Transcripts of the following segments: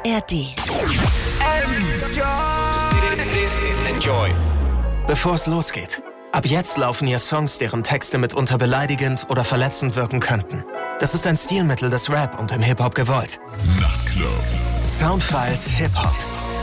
ARD. This is Enjoy. Bevor es losgeht, ab jetzt laufen hier Songs, deren Texte mitunter beleidigend oder verletzend wirken könnten. Das ist ein Stilmittel des Rap und im Hip-Hop gewollt. Nachtclub. Soundfiles Hip-Hop.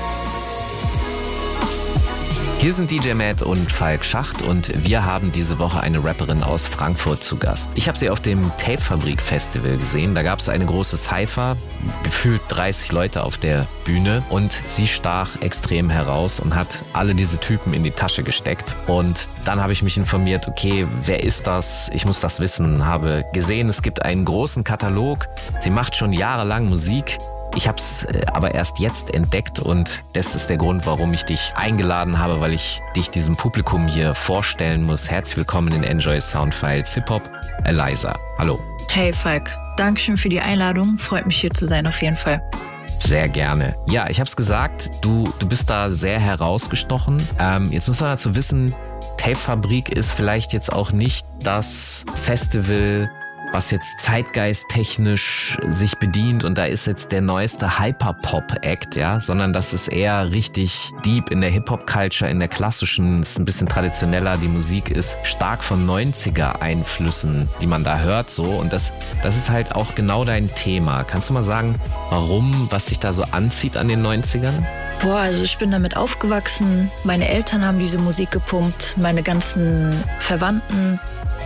Hier sind DJ Matt und Falk Schacht und wir haben diese Woche eine Rapperin aus Frankfurt zu Gast. Ich habe sie auf dem Tapefabrik Festival gesehen. Da gab es eine große Cypher, gefühlt 30 Leute auf der Bühne und sie stach extrem heraus und hat alle diese Typen in die Tasche gesteckt. Und dann habe ich mich informiert, okay, wer ist das? Ich muss das wissen. Habe gesehen, es gibt einen großen Katalog. Sie macht schon jahrelang Musik. Ich habe es aber erst jetzt entdeckt und das ist der Grund, warum ich dich eingeladen habe, weil ich dich diesem Publikum hier vorstellen muss. Herzlich willkommen in Enjoy Soundfiles Hip-Hop, Eliza. Hallo. Hey Falk, Dankeschön für die Einladung. Freut mich hier zu sein auf jeden Fall. Sehr gerne. Ja, ich habe es gesagt, du bist da sehr herausgestochen. Jetzt muss man dazu wissen, Tapefabrik ist vielleicht jetzt auch nicht das Festival, was jetzt zeitgeisttechnisch sich bedient und da ist jetzt der neueste Hyperpop-Act, ja, sondern das ist eher richtig deep in der Hip-Hop-Culture, in der klassischen, ist ein bisschen traditioneller, die Musik ist stark von 90er-Einflüssen, die man da hört, so, und das ist halt auch genau dein Thema. Kannst du mal sagen, warum, was dich da so anzieht an den 90ern? Boah, also ich bin damit aufgewachsen, meine Eltern haben diese Musik gepumpt, meine ganzen Verwandten,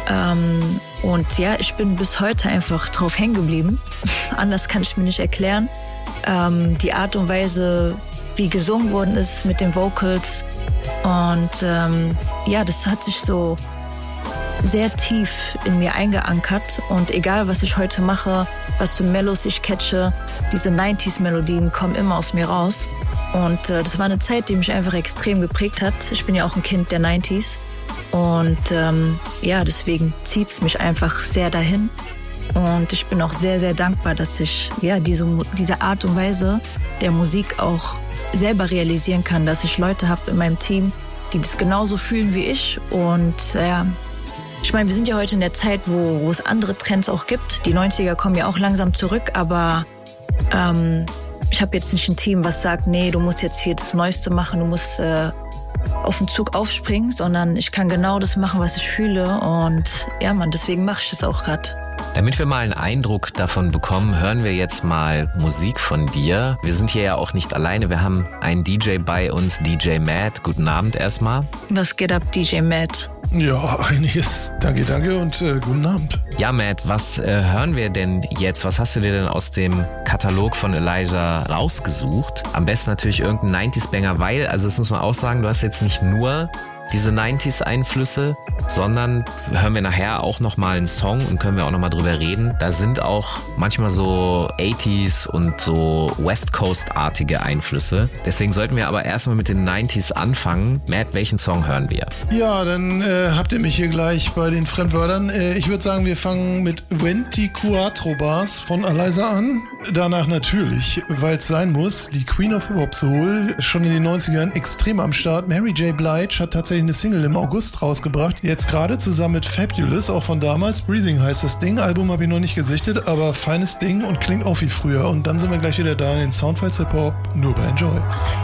und ja, ich bin bis heute einfach drauf hängen geblieben. Anders kann ich mir nicht erklären. Die Art und Weise, wie gesungen worden ist mit den Vocals. Und ja, das hat sich so sehr tief in mir eingeankert. Und egal, was ich heute mache, was für Mellos ich catche, diese 90s-Melodien kommen immer aus mir raus. Und das war eine Zeit, die mich einfach extrem geprägt hat. Ich bin ja auch ein Kind der 90s. Und ja, deswegen zieht es mich einfach sehr dahin. Und ich bin auch sehr, sehr dankbar, dass ich ja diese Art und Weise der Musik auch selber realisieren kann, dass ich Leute habe in meinem Team, die das genauso fühlen wie ich. Und ja, ich meine, wir sind ja heute in der Zeit, wo es andere Trends auch gibt. Die 90er kommen ja auch langsam zurück, aber ich habe jetzt nicht ein Team, was sagt, nee, du musst jetzt hier das Neueste machen, du musst auf den Zug aufspringen, sondern ich kann genau das machen, was ich fühle. Und ja, Mann, deswegen mache ich das auch gerade. Damit wir mal einen Eindruck davon bekommen, hören wir jetzt mal Musik von dir. Wir sind hier ja auch nicht alleine, wir haben einen DJ bei uns, DJ Matt. Guten Abend erstmal. Was geht ab, DJ Matt? Ja, einiges. Danke und guten Abend. Ja, Matt, was hören wir denn jetzt? Was hast du dir denn aus dem Katalog von Eliza rausgesucht? Am besten natürlich irgendein 90s-Banger, weil, also das muss man auch sagen, du hast jetzt nicht nur diese 90s-Einflüsse, sondern hören wir nachher auch nochmal einen Song und können wir auch nochmal drüber reden. Da sind auch manchmal so 80s und so West Coast-artige Einflüsse. Deswegen sollten wir aber erstmal mit den 90s anfangen. Matt, welchen Song hören wir? Ja, dann habt ihr mich hier gleich bei den Fremdwörtern. Ich würde sagen, wir fangen mit 24 Bars von Eliza an. Danach natürlich, weil es sein muss, die Queen of Hip-Hop Soul, schon in den 90ern extrem am Start. Mary J. Blige hat tatsächlich eine Single im August rausgebracht. Jetzt gerade zusammen mit Fabulous, auch von damals. Breathing heißt das Ding. Album habe ich noch nicht gesichtet, aber feines Ding und klingt auch wie früher. Und dann sind wir gleich wieder da in den Soundfiles Hip-Hop, nur bei Enjoy.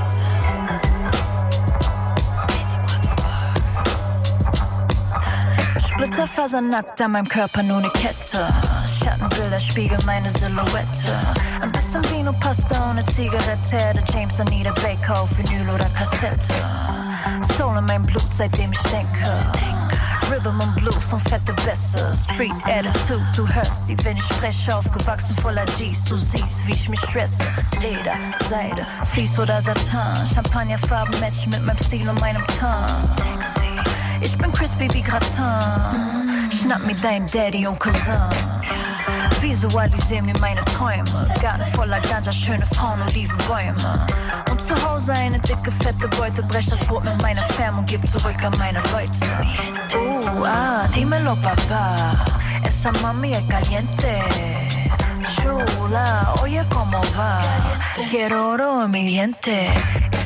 Splitterfasernackt an meinem Körper, nur eine Kette. Schattenbilder spiegeln meine Silhouette. Ein bisschen Vino, Pasta und eine Zigarette. Der James Anita Baker auf Vinyl oder Kassette. Soul in meinem Blut, seitdem ich denke. Rhythm und Blues und fette Bässe. Street Attitude, du hörst sie, wenn ich spreche. Aufgewachsen voller G's, du siehst, wie ich mich stresse. Leder, Seide, Vlies oder Satan. Champagnerfarben matchen mit meinem Stil und meinem Ton. Sexy. Ich bin crispy wie Gratin. Schnapp mir deinen Daddy und Cousin. Visualisier mir meine Träume. Garten voller Ganja, schöne Frauen, Olivenbäume. Und zu Hause eine dicke, fette Beute. Brech das Brot mit meiner Fam und gib zurück an meine Leute. Dímelo, papá. Esa mami es caliente. Chula, oye, ¿cómo va? Quiero oro en mi diente.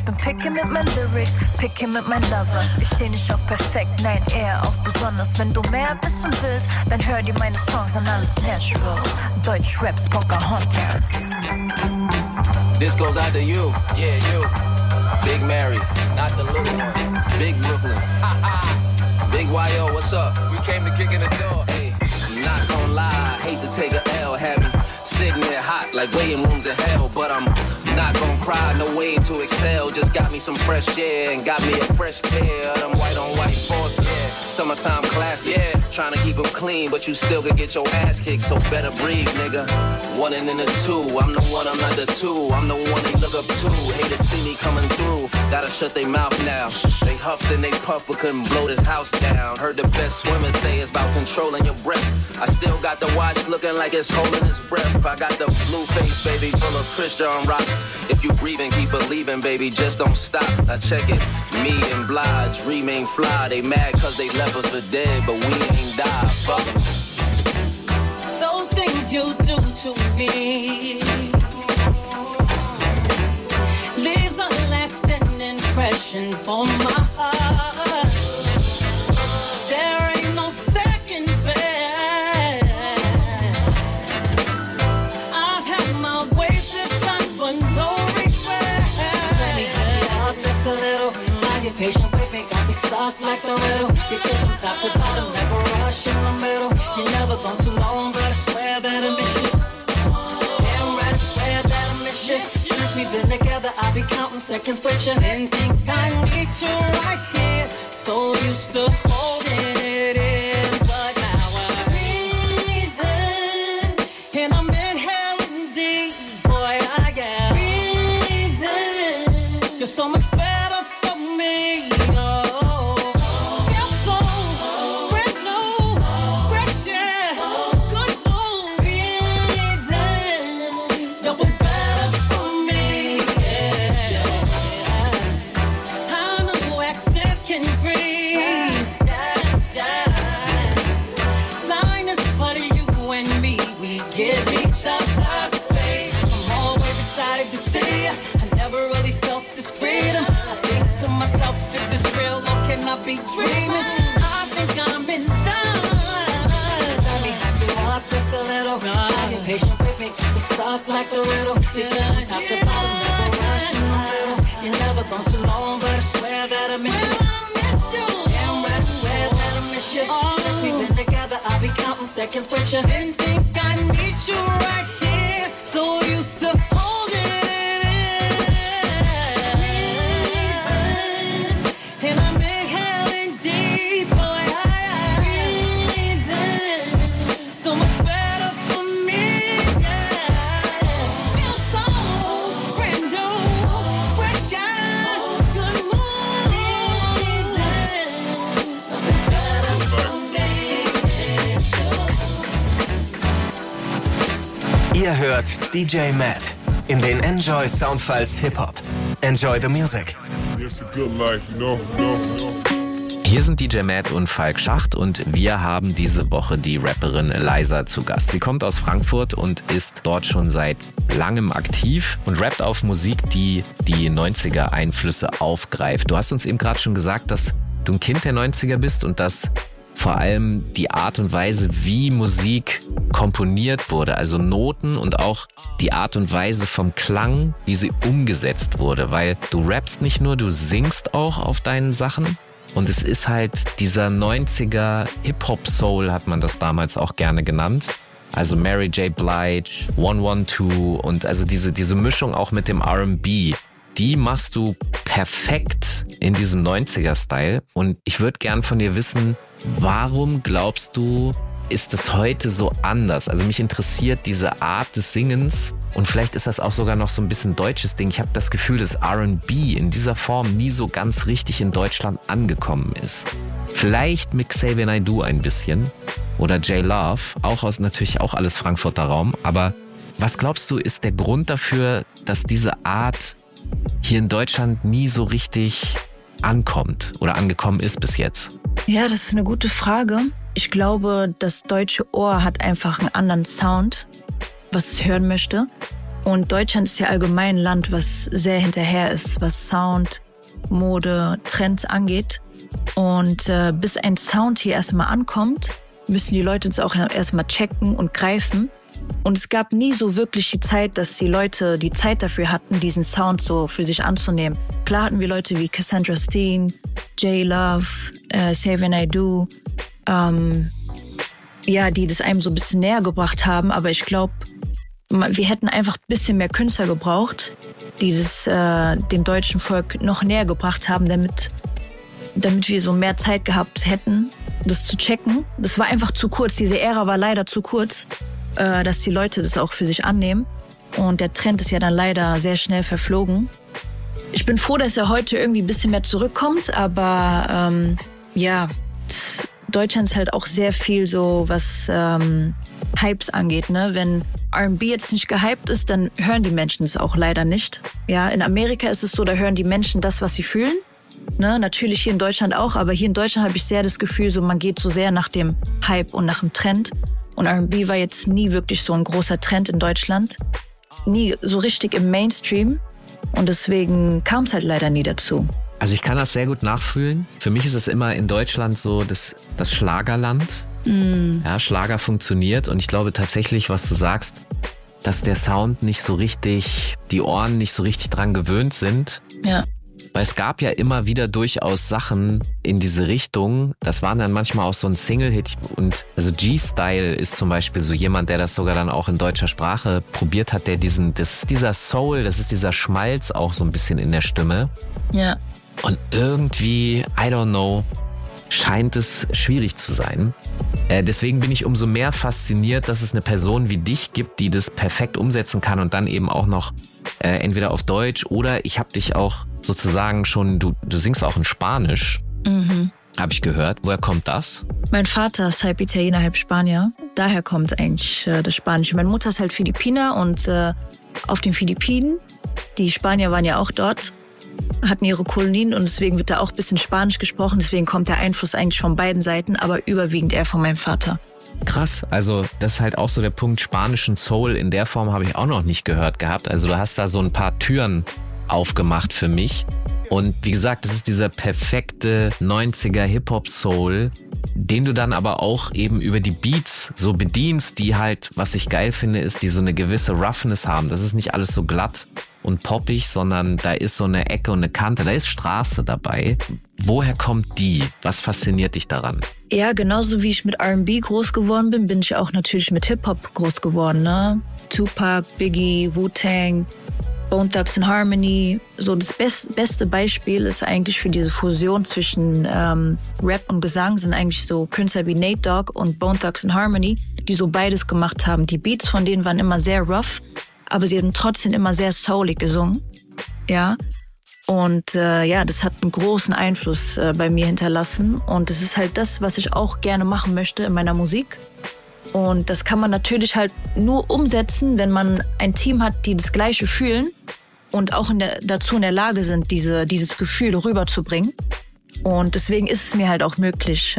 Ich bin picky mit meinen Lyrics, picky mit meinen Lovers. Ich steh nicht auf perfekt, nein, eher auf besonders. Wenn du mehr wissen willst, dann hör dir meine Songs an, alles natural. Deutschraps, Pocahontas. This goes out to you, yeah, you. Big Mary, not the little one. Big Brooklyn, Big Y.O., what's up? We came to kick in the door. Hey, I'm not gonna lie, I hate to take a L. Had me sitting there hot like waiting rooms in hell. But I'm not gonna cry, no way to exhale. Just got me some fresh air and got me a fresh pair of them white on white force, yeah. Summertime classic, yeah. Trying to keep them clean, but you still could get your ass kicked, so better breathe, nigga. One and in the two, I'm the one, I'm not the two. I'm the one they look up to. Haters see me coming through, gotta shut their mouth now. They huffed and they puffed but couldn't blow this house down. Heard the best swimmers say it's about controlling your breath. I still got the watch looking like it's holding its breath. I got the blue face, baby, full of Christian rock. If you breathing, keep believing, baby, just don't stop. Now check it, me and Blige remain fly. They mad cause they left us for dead, but we ain't died, fuck them. Those things you do to me leaves a lasting impression on my heart. There ain't no second best. I've had my wasted times, but no regrets. Let me hit it up just a little. I get patient with me, got me stuck like the riddle. You kiss from top to bottom, never rush in the middle. You never gone too long, but I swear that I miss you. Damn right, I swear that I miss you. Since we've been together, I'll be counting seconds with you. Didn't think I need you right here, so used to holding it in, but now I'm breathing, and I'm inhaling deep, boy, I am breathing. You're so much better for me, oh. Feel so brand new, fresh air, good mood, breathing. That was better for me, yeah. I know access can breathe, Linus, but you and me, we give each other space. I'm always excited to see you. I never really felt this freedom. I think to myself, is this real or can I be dreaming? I think I'm in love. Let me hype you up just a little. Get patient with me, we're stuck like the riddle. You kiss from top to bottom, never rush in the middle. You never gone too long, but I swear that I miss you. Damn right, I swear that I miss you. Since we've been together, I'll be counting seconds with you. Didn't think I need you right here, so used to holding it in. And I'm inhaling deep, boy, I breathing. So much better for me, yeah. Feel so brand new, fresh out, good mood, breathing. Something better for me. Ihr hört DJ Matt in den Enjoy Soundfiles Hip-Hop. Enjoy the music. It's a good life, you know. Hier sind DJ Matt und Falk Schacht und wir haben diese Woche die Rapperin Eliza zu Gast. Sie kommt aus Frankfurt und ist dort schon seit langem aktiv und rappt auf Musik, die die 90er-Einflüsse aufgreift. Du hast uns eben gerade schon gesagt, dass du ein Kind der 90er bist und dass vor allem die Art und Weise, wie Musik komponiert wurde, also Noten und auch die Art und Weise vom Klang, wie sie umgesetzt wurde, weil du rappst nicht nur, du singst auch auf deinen Sachen und es ist halt dieser 90er Hip-Hop-Soul, hat man das damals auch gerne genannt. Also Mary J. Blige, 112 und also diese Mischung auch mit dem R&B, die machst du perfekt in diesem 90er-Style und ich würde gern von dir wissen, warum glaubst du, ist es heute so anders? Also mich interessiert diese Art des Singens und vielleicht ist das auch sogar noch so ein bisschen deutsches Ding. Ich habe das Gefühl, dass R&B in dieser Form nie so ganz richtig in Deutschland angekommen ist. Vielleicht mit Xavier Naidoo ein bisschen oder J Love, natürlich auch alles Frankfurter Raum. Aber was glaubst du, ist der Grund dafür, dass diese Art hier in Deutschland nie so richtig ankommt oder angekommen ist bis jetzt? Ja, das ist eine gute Frage. Ich glaube, das deutsche Ohr hat einfach einen anderen Sound, was es hören möchte. Und Deutschland ist ja allgemein ein Land, was sehr hinterher ist, was Sound, Mode, Trends angeht. Und bis ein Sound hier erstmal ankommt, müssen die Leute es auch erstmal checken und greifen. Und es gab nie so wirklich die Zeit, dass die Leute die Zeit dafür hatten, diesen Sound so für sich anzunehmen. Klar hatten wir Leute wie Cassandra Steen, J-Love, Xavier Naidoo, die das einem so ein bisschen näher gebracht haben. Aber ich glaube, wir hätten einfach ein bisschen mehr Künstler gebraucht, die das dem deutschen Volk noch näher gebracht haben, damit wir so mehr Zeit gehabt hätten, das zu checken. Das war einfach zu kurz. Diese Ära war leider zu kurz, dass die Leute das auch für sich annehmen. Und der Trend ist ja dann leider sehr schnell verflogen. Ich bin froh, dass er heute irgendwie ein bisschen mehr zurückkommt, aber Deutschland ist halt auch sehr viel so, was Hypes angeht. Ne? Wenn R&B jetzt nicht gehypt ist, dann hören die Menschen es auch leider nicht. Ja, in Amerika ist es so, da hören die Menschen das, was sie fühlen. Ne? Natürlich hier in Deutschland auch, aber hier in Deutschland habe ich sehr das Gefühl, so man geht so sehr nach dem Hype und nach dem Trend. Und R&B war jetzt nie wirklich so ein großer Trend in Deutschland. Nie so richtig im Mainstream. Und deswegen kam es halt leider nie dazu. Also ich kann das sehr gut nachfühlen. Für mich ist es immer in Deutschland so das Schlagerland. Ja, Schlager funktioniert und ich glaube tatsächlich, was du sagst, dass der Sound nicht so richtig, die Ohren nicht so richtig dran gewöhnt sind. Ja. Weil es gab ja immer wieder durchaus Sachen in diese Richtung. Das waren dann manchmal auch so ein Single-Hit. Und also G-Style ist zum Beispiel so jemand, der das sogar dann auch in deutscher Sprache probiert hat, das ist dieser Soul, das ist dieser Schmalz auch so ein bisschen in der Stimme. Ja. Und irgendwie, I don't know, scheint es schwierig zu sein. Deswegen bin ich umso mehr fasziniert, dass es eine Person wie dich gibt, die das perfekt umsetzen kann und dann eben auch noch entweder auf Deutsch oder ich habe dich auch sozusagen schon, du singst auch in Spanisch, habe ich gehört. Woher kommt das? Mein Vater ist halb Italiener, halb Spanier. Daher kommt eigentlich das Spanische. Meine Mutter ist halt Philippiner und auf den Philippinen, die Spanier waren ja auch dort, hatten ihre Kolonien und deswegen wird da auch ein bisschen Spanisch gesprochen. Deswegen kommt der Einfluss eigentlich von beiden Seiten, aber überwiegend eher von meinem Vater. Krass, also das ist halt auch so der Punkt, spanischen Soul in der Form habe ich auch noch nicht gehört gehabt. Also du hast da so ein paar Türen aufgemacht für mich. Und wie gesagt, das ist dieser perfekte 90er Hip-Hop-Soul, den du dann aber auch eben über die Beats so bedienst, die halt, was ich geil finde, ist, die so eine gewisse Roughness haben. Das ist nicht alles so glatt und poppig, sondern da ist so eine Ecke und eine Kante, da ist Straße dabei. Woher kommt die? Was fasziniert dich daran? Ja, genauso wie ich mit R&B groß geworden bin, bin ich auch natürlich mit Hip-Hop groß geworden. Ne? Tupac, Biggie, Wu-Tang, Bone Thugs and Harmony. So das beste Beispiel ist eigentlich für diese Fusion zwischen Rap und Gesang sind eigentlich so Künstler wie Nate Dogg und Bone Thugs and Harmony, die so beides gemacht haben. Die Beats von denen waren immer sehr rough, aber sie haben trotzdem immer sehr soulig gesungen. Ja. Und das hat einen großen Einfluss bei mir hinterlassen. Und das ist halt das, was ich auch gerne machen möchte in meiner Musik. Und das kann man natürlich halt nur umsetzen, wenn man ein Team hat, die das Gleiche fühlen und auch dazu in der Lage sind, dieses Gefühl rüberzubringen. Und deswegen ist es mir halt auch möglich,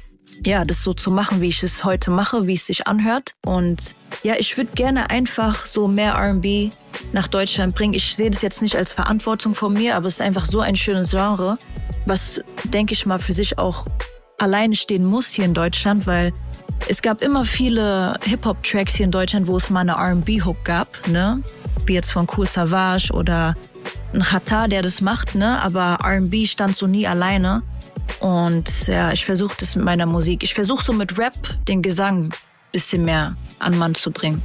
das so zu machen, wie ich es heute mache, wie es sich anhört. Und ja, ich würde gerne einfach so mehr R&B nach Deutschland bringen. Ich sehe das jetzt nicht als Verantwortung von mir, aber es ist einfach so ein schönes Genre, was, denke ich mal, für sich auch alleine stehen muss hier in Deutschland, weil es gab immer viele Hip-Hop-Tracks hier in Deutschland, wo es mal eine R&B-Hook gab, ne? Wie jetzt von Kool Savas oder ein Xatar, der das macht, ne? Aber R&B stand so nie alleine. Und ja, ich versuche das mit meiner Musik. Ich versuche so mit Rap den Gesang ein bisschen mehr an Mann zu bringen.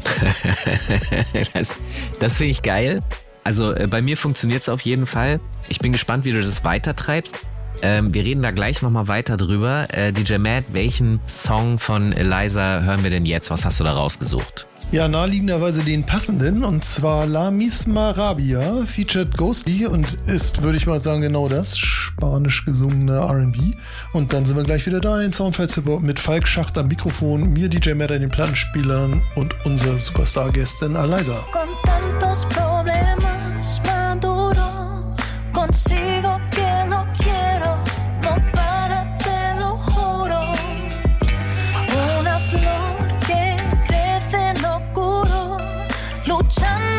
Das finde ich geil. Also bei mir funktioniert es auf jeden Fall. Ich bin gespannt, wie du das weitertreibst. Wir reden da gleich nochmal weiter drüber. DJ Matt, welchen Song von Eliza hören wir denn jetzt? Was hast du da rausgesucht? Ja, naheliegenderweise den passenden, und zwar La Misma Rabia, featured Ghostly und ist, würde ich mal sagen, genau das, spanisch gesungene R&B. Und dann sind wir gleich wieder da in den Soundfiles mit Falk Schacht am Mikrofon, mir DJ Matt an den Plattenspielern und unserer Superstar-Gästin Eliza. Con tantos problemas maduro, consigo que no quiero, no para, te lo juro. Una flor que crece en lo oscuro, luchando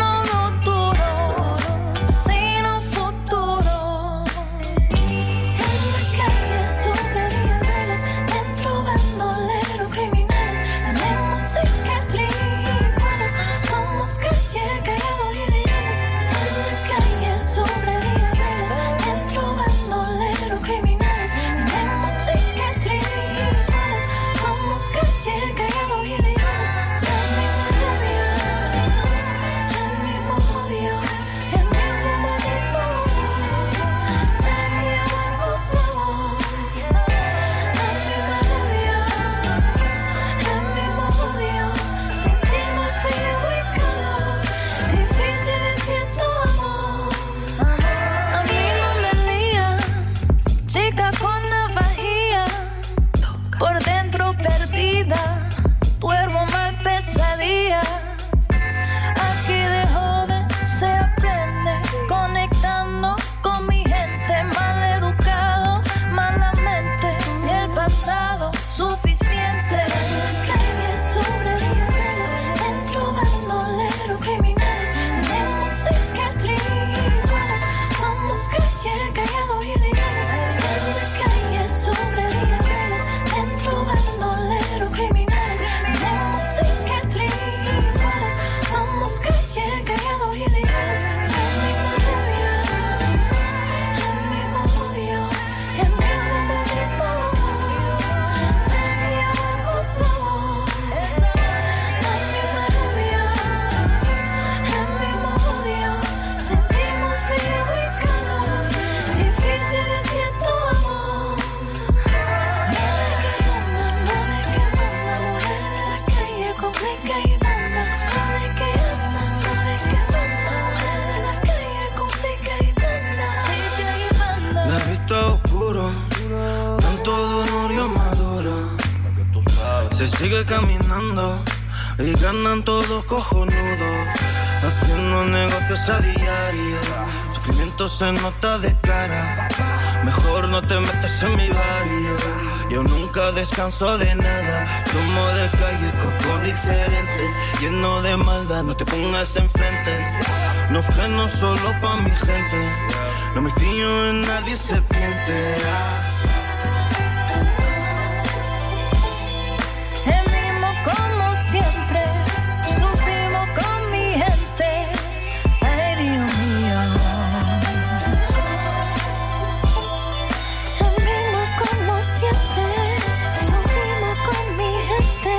se sigue caminando y ganan todos cojonudos, haciendo negocios a diario. Sufrimiento se nota de cara, mejor no te metas en mi barrio. Yo nunca descanso de nada, somos de calle, coco diferente, lleno de maldad, no te pongas enfrente. No freno solo pa' mi gente, no me fío en nadie, serpiente. El mismo como siempre, sufrimos con mi gente. Ay, Dios mío. El mismo como siempre, sufrimos con mi gente.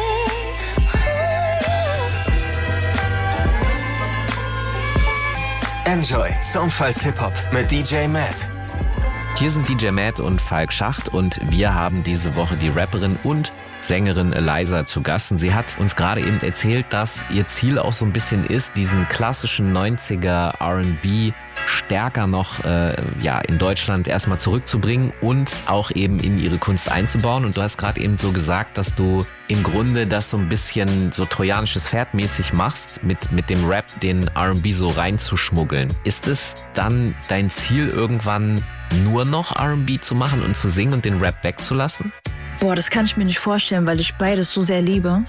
Enjoy Soundfiles Hip-Hop mit DJ Matt. Hier sind DJ Matt und Falk Schacht und wir haben diese Woche die Rapperin und Sängerin Eliza zu Gast. Und sie hat uns gerade eben erzählt, dass ihr Ziel auch so ein bisschen ist, diesen klassischen 90er R&B stärker noch in Deutschland erstmal zurückzubringen und auch eben in ihre Kunst einzubauen. Und du hast gerade eben so gesagt, dass du im Grunde das so ein bisschen so trojanisches Pferd mäßig machst, mit dem Rap den R&B so reinzuschmuggeln. Ist es dann dein Ziel, irgendwann nur noch R&B zu machen und zu singen und den Rap wegzulassen? Boah, das kann ich mir nicht vorstellen, weil ich beides so sehr liebe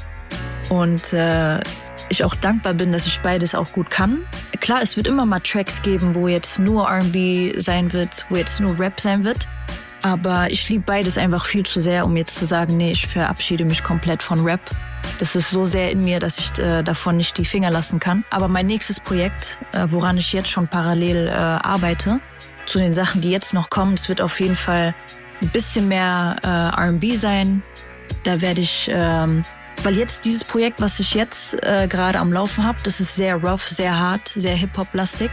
und ich auch dankbar bin, dass ich beides auch gut kann. Klar, es wird immer mal Tracks geben, wo jetzt nur R&B sein wird, wo jetzt nur Rap sein wird, aber ich liebe beides einfach viel zu sehr, um jetzt zu sagen, nee, ich verabschiede mich komplett von Rap. Das ist so sehr in mir, dass ich davon nicht die Finger lassen kann. Aber mein nächstes Projekt, woran ich jetzt schon parallel arbeite, zu den Sachen, die jetzt noch kommen, es wird auf jeden Fall ein bisschen mehr R&B sein. Da werde ich, weil jetzt dieses Projekt, was ich jetzt gerade am Laufen habe, das ist sehr rough, sehr hart, sehr Hip-Hop-lastig.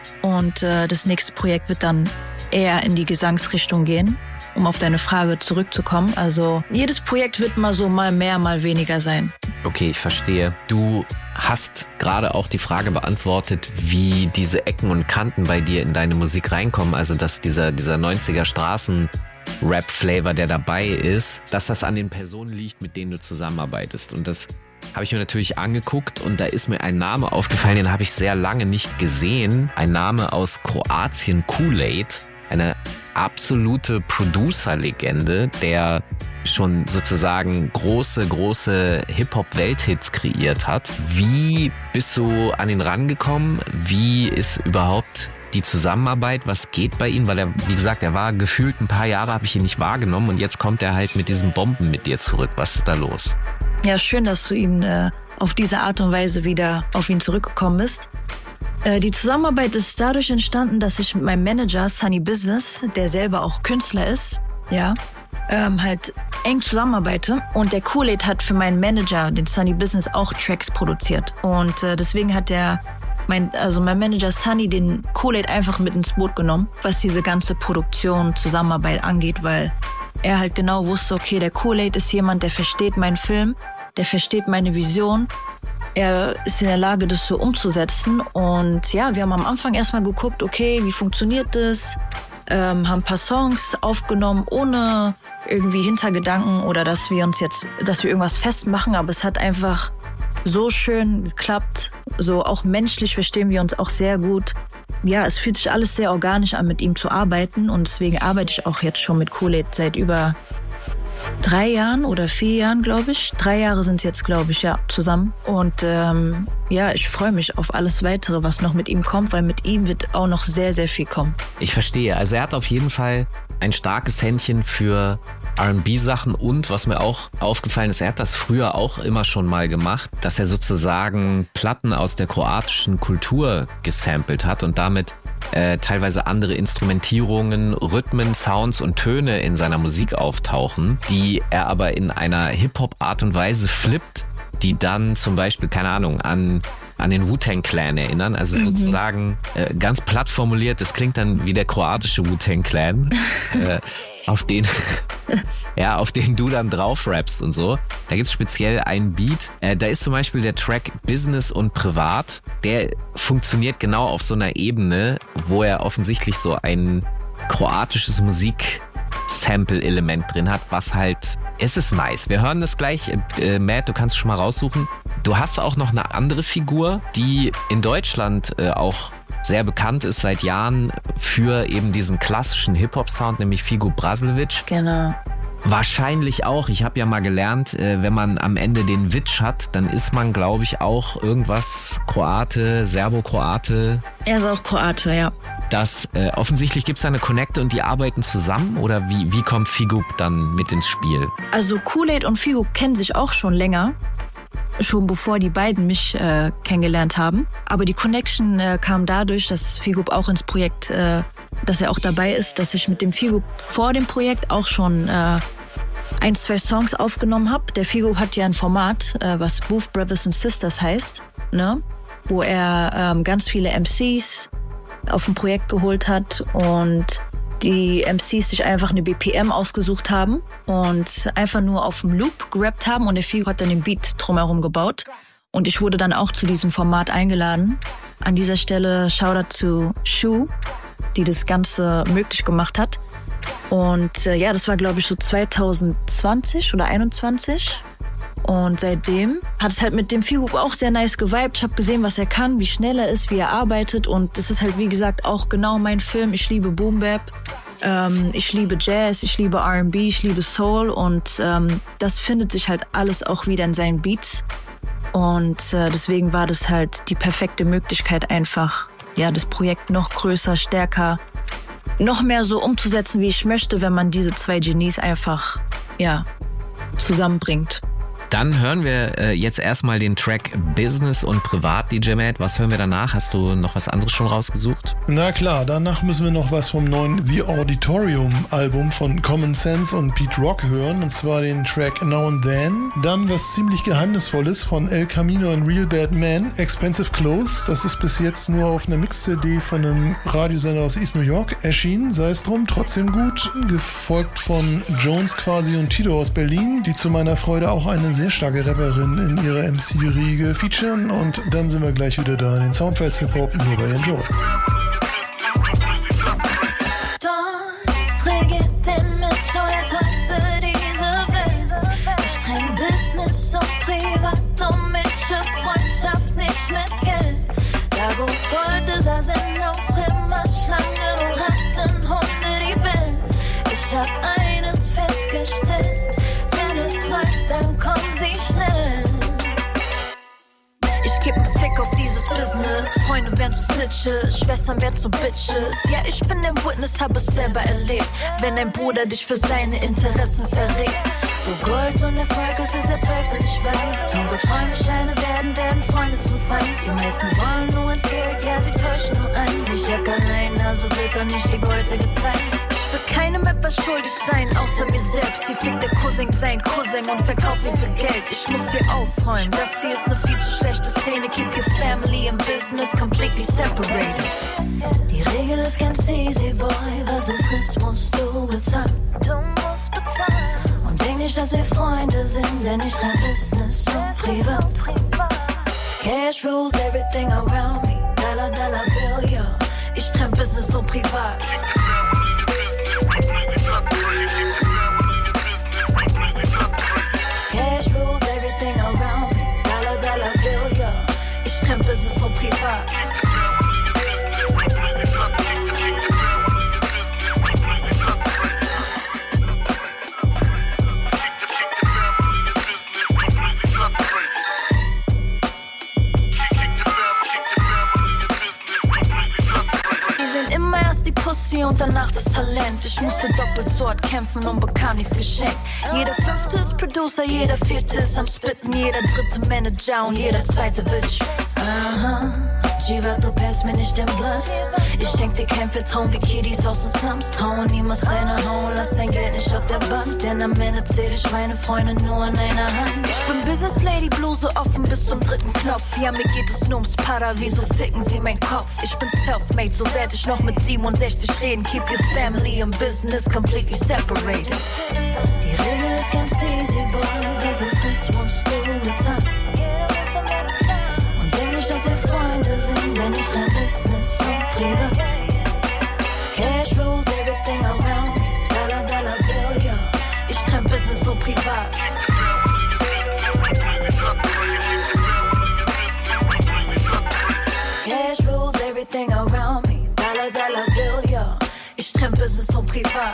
Und das nächste Projekt wird dann eher in die Gesangsrichtung gehen, um auf deine Frage zurückzukommen. Also jedes Projekt wird mal so mal mehr, mal weniger sein. Okay, ich verstehe. Du hast gerade auch die Frage beantwortet, wie diese Ecken und Kanten bei dir in deine Musik reinkommen. Also dass dieser 90er Straßen-Rap-Flavor, der dabei ist, dass das an den Personen liegt, mit denen du zusammenarbeitest. Und das habe ich mir natürlich angeguckt und da ist mir ein Name aufgefallen, den habe ich sehr lange nicht gesehen. Ein Name aus Kroatien, Kool-Aid. Eine absolute Producer-Legende, der schon sozusagen große Hip-Hop-Welthits kreiert hat. Wie bist du an ihn rangekommen? Wie ist überhaupt die Zusammenarbeit? Was geht bei ihm? Weil er, wie gesagt, er war gefühlt ein paar Jahre, habe ich ihn nicht wahrgenommen und jetzt kommt er halt mit diesen Bomben mit dir zurück. Was ist da los? Ja, schön, dass du ihn auf diese Art und Weise wieder auf ihn zurückgekommen bist. Die Zusammenarbeit ist dadurch entstanden, dass ich mit meinem Manager Sunny Business, der selber auch Künstler ist, ja, halt eng zusammenarbeite. Und der Kool-Aid hat für meinen Manager, den Sunny Business, auch Tracks produziert. Und deswegen hat mein Manager Sunny den Kool-Aid einfach mit ins Boot genommen, was diese ganze Produktion, Zusammenarbeit angeht, weil er halt genau wusste, okay, der Kool-Aid ist jemand, der versteht meinen Film, der versteht meine Vision. Er ist in der Lage, das so umzusetzen. Und ja, wir haben am Anfang erstmal geguckt, okay, wie funktioniert das? Haben ein paar Songs aufgenommen, ohne irgendwie Hintergedanken oder dass wir irgendwas festmachen. Aber es hat einfach so schön geklappt. So auch menschlich verstehen wir uns auch sehr gut. Ja, es fühlt sich alles sehr organisch an, mit ihm zu arbeiten. Und deswegen arbeite ich auch jetzt schon mit Kool-Aid seit über 3 Jahren oder 4 Jahren, glaube ich. 3 Jahre sind es jetzt, glaube ich, ja, zusammen. Und ich freue mich auf alles Weitere, was noch mit ihm kommt, weil mit ihm wird auch noch sehr, sehr viel kommen. Ich verstehe. Also er hat auf jeden Fall ein starkes Händchen für R&B-Sachen und was mir auch aufgefallen ist, er hat das früher auch immer schon mal gemacht, dass er sozusagen Platten aus der kroatischen Kultur gesampelt hat und damit teilweise andere Instrumentierungen, Rhythmen, Sounds und Töne in seiner Musik auftauchen, die er aber in einer Hip-Hop-Art und Weise flippt, die dann zum Beispiel, keine Ahnung, an den Wu-Tang Clan erinnern. Also sozusagen ganz platt formuliert, das klingt dann wie der kroatische Wu-Tang Clan, auf den du dann drauf rappst und so. Da gibt's speziell einen Beat. Da ist zum Beispiel der Track Business und Privat. Der funktioniert genau auf so einer Ebene, wo er offensichtlich so ein kroatisches Sample-Element drin hat, was halt, es ist nice. Wir hören das gleich. Matt, du kannst schon mal raussuchen. Du hast auch noch eine andere Figur, die in Deutschland auch sehr bekannt ist seit Jahren für eben diesen klassischen Hip-Hop-Sound, nämlich Figo Brasilevic. Genau. Wahrscheinlich auch. Ich habe ja mal gelernt, wenn man am Ende den Witsch hat, dann ist man, glaube ich, auch irgendwas Kroate, Serbo-Kroate. Er ist auch Kroate, ja. Offensichtlich gibt es da eine Connecte und die arbeiten zusammen, oder wie kommt Figo dann mit ins Spiel? Also Kool-Aid und Figo kennen sich auch schon länger. Schon bevor die beiden mich kennengelernt haben. Aber die Connection kam dadurch, dass Figo auch ins Projekt, dass er auch dabei ist, dass ich mit dem Figo vor dem Projekt auch schon 1-2 Songs aufgenommen habe. Der Figo hat ja ein Format, was Booth Brothers and Sisters heißt, ne? Wo er ganz viele MCs auf ein Projekt geholt hat und die MCs sich einfach eine BPM ausgesucht haben und einfach nur auf dem Loop gerappt haben und der Figo hat dann den Beat drumherum gebaut. Und ich wurde dann auch zu diesem Format eingeladen. An dieser Stelle Shoutout zu Shu, die das Ganze möglich gemacht hat. Und ja, das war glaube ich so 2020 oder 2021. Und seitdem hat es halt mit dem Figo auch sehr nice geweibt. Ich habe gesehen, was er kann, wie schnell er ist, wie er arbeitet. Und das ist halt, wie gesagt, auch genau mein Film. Ich liebe Boom Bap, ich liebe Jazz, ich liebe R&B, ich liebe Soul. Und das findet sich halt alles auch wieder in seinen Beats. Und deswegen war das halt die perfekte Möglichkeit, einfach ja das Projekt noch größer, stärker, noch mehr so umzusetzen, wie ich möchte, wenn man diese 2 Genies einfach ja zusammenbringt. Dann hören wir jetzt erstmal den Track Business und Privat, DJ Matt. Was hören wir danach? Hast du noch was anderes schon rausgesucht? Na klar, danach müssen wir noch was vom neuen The Auditorium Album von Common Sense und Pete Rock hören, und zwar den Track Now and Then. Dann was ziemlich Geheimnisvolles von El Camino und Real Bad Man, Expensive Clothes. Das ist bis jetzt nur auf einer Mix-CD von einem Radiosender aus East New York erschienen, sei es drum, trotzdem gut. Gefolgt von Jones quasi und Tito aus Berlin, die zu meiner Freude auch eine sehr starke Rapperin in ihrer MC-Riege featuren, und dann sind wir gleich wieder da in den Soundfiles Hip-Hop nur bei Enjoy. Das regiert den Mensch oder Teufel dieser Welt. Ich trenn Business und Privat und mische Freundschaft nicht mit Geld. Da wo Gold ist, da sind auch immer Schlangen und Ratten, Hunde, die bellen. Ich hab eines festgestellt: wenn es läuft, dann kommen sie schnell. Ich geb 'n Fick auf dieses Business. Freunde werden zu Snitches, Schwestern werden zu Bitches. Ja, ich bin der Witness, hab es selber erlebt. Wenn ein Bruder dich für seine Interessen verrät. Wo Gold und Erfolg ist, ist der Teufel nicht weit. Und wo Träume Scheine werden Freunde zum Feind. Die meisten wollen nur ins Geld, ja, sie täuschen nur ein. Ich jack allein, also wird doch nicht die Beute geteilt. Ich will keinem etwas schuldig sein, außer mir selbst. Hier fickt der Cousin sein Cousin und verkauft ihn für Geld. Ich muss hier aufräumen, das hier ist eine viel zu schlechte Szene. Keep your family and business completely separated. Die Regel ist ganz easy, boy. Was du frisst, musst du bezahlen. Du musst bezahlen. Und denk nicht, dass wir Freunde sind, denn ich treib Business und Privat. Cash rules everything around me. Dollar, dollar bill, yo. Ich treib Business und Privat. Cash rules everything around me. Dollar, dollar bill, yo. Ich trenn Business und Privat. Pussy und danach das Talent. Ich musste doppelt so hart kämpfen und bekam nichts geschenkt. Jeder 5. ist Producer, jeder 4. ist am Spitten, jeder 3. Manager und jeder 2. will ich. Aha, Giva, du passt mir nicht den Blatt. Ich schenk dir kein Vertrauen wie Kiddies aus den Slums. Trauen niemals deiner Hauen, lass dein Geld nicht auf der Bank. Denn am Ende zähl ich meine Freunde nur an einer Hand. Ich bin Business Lady, Bluse offen bis zum 3. Knopf. Ja, mir geht es nur ums Para, wieso ficken sie mein Kopf? Ich bin self-made, so werd ich noch mit 67 reden. Keep your family and business completely separated. Die Regel ist ganz easy, boy. Wieso frisst, musst du bezahlen. Und denk nicht, dass wir Freunde sind, denn ich treib Business und Privat. Cash rules everything around me. Dollar, dollar bill. privat. Cash rules everything around me. Dollar, dollar bill, ja. Ich trenne Business und privat.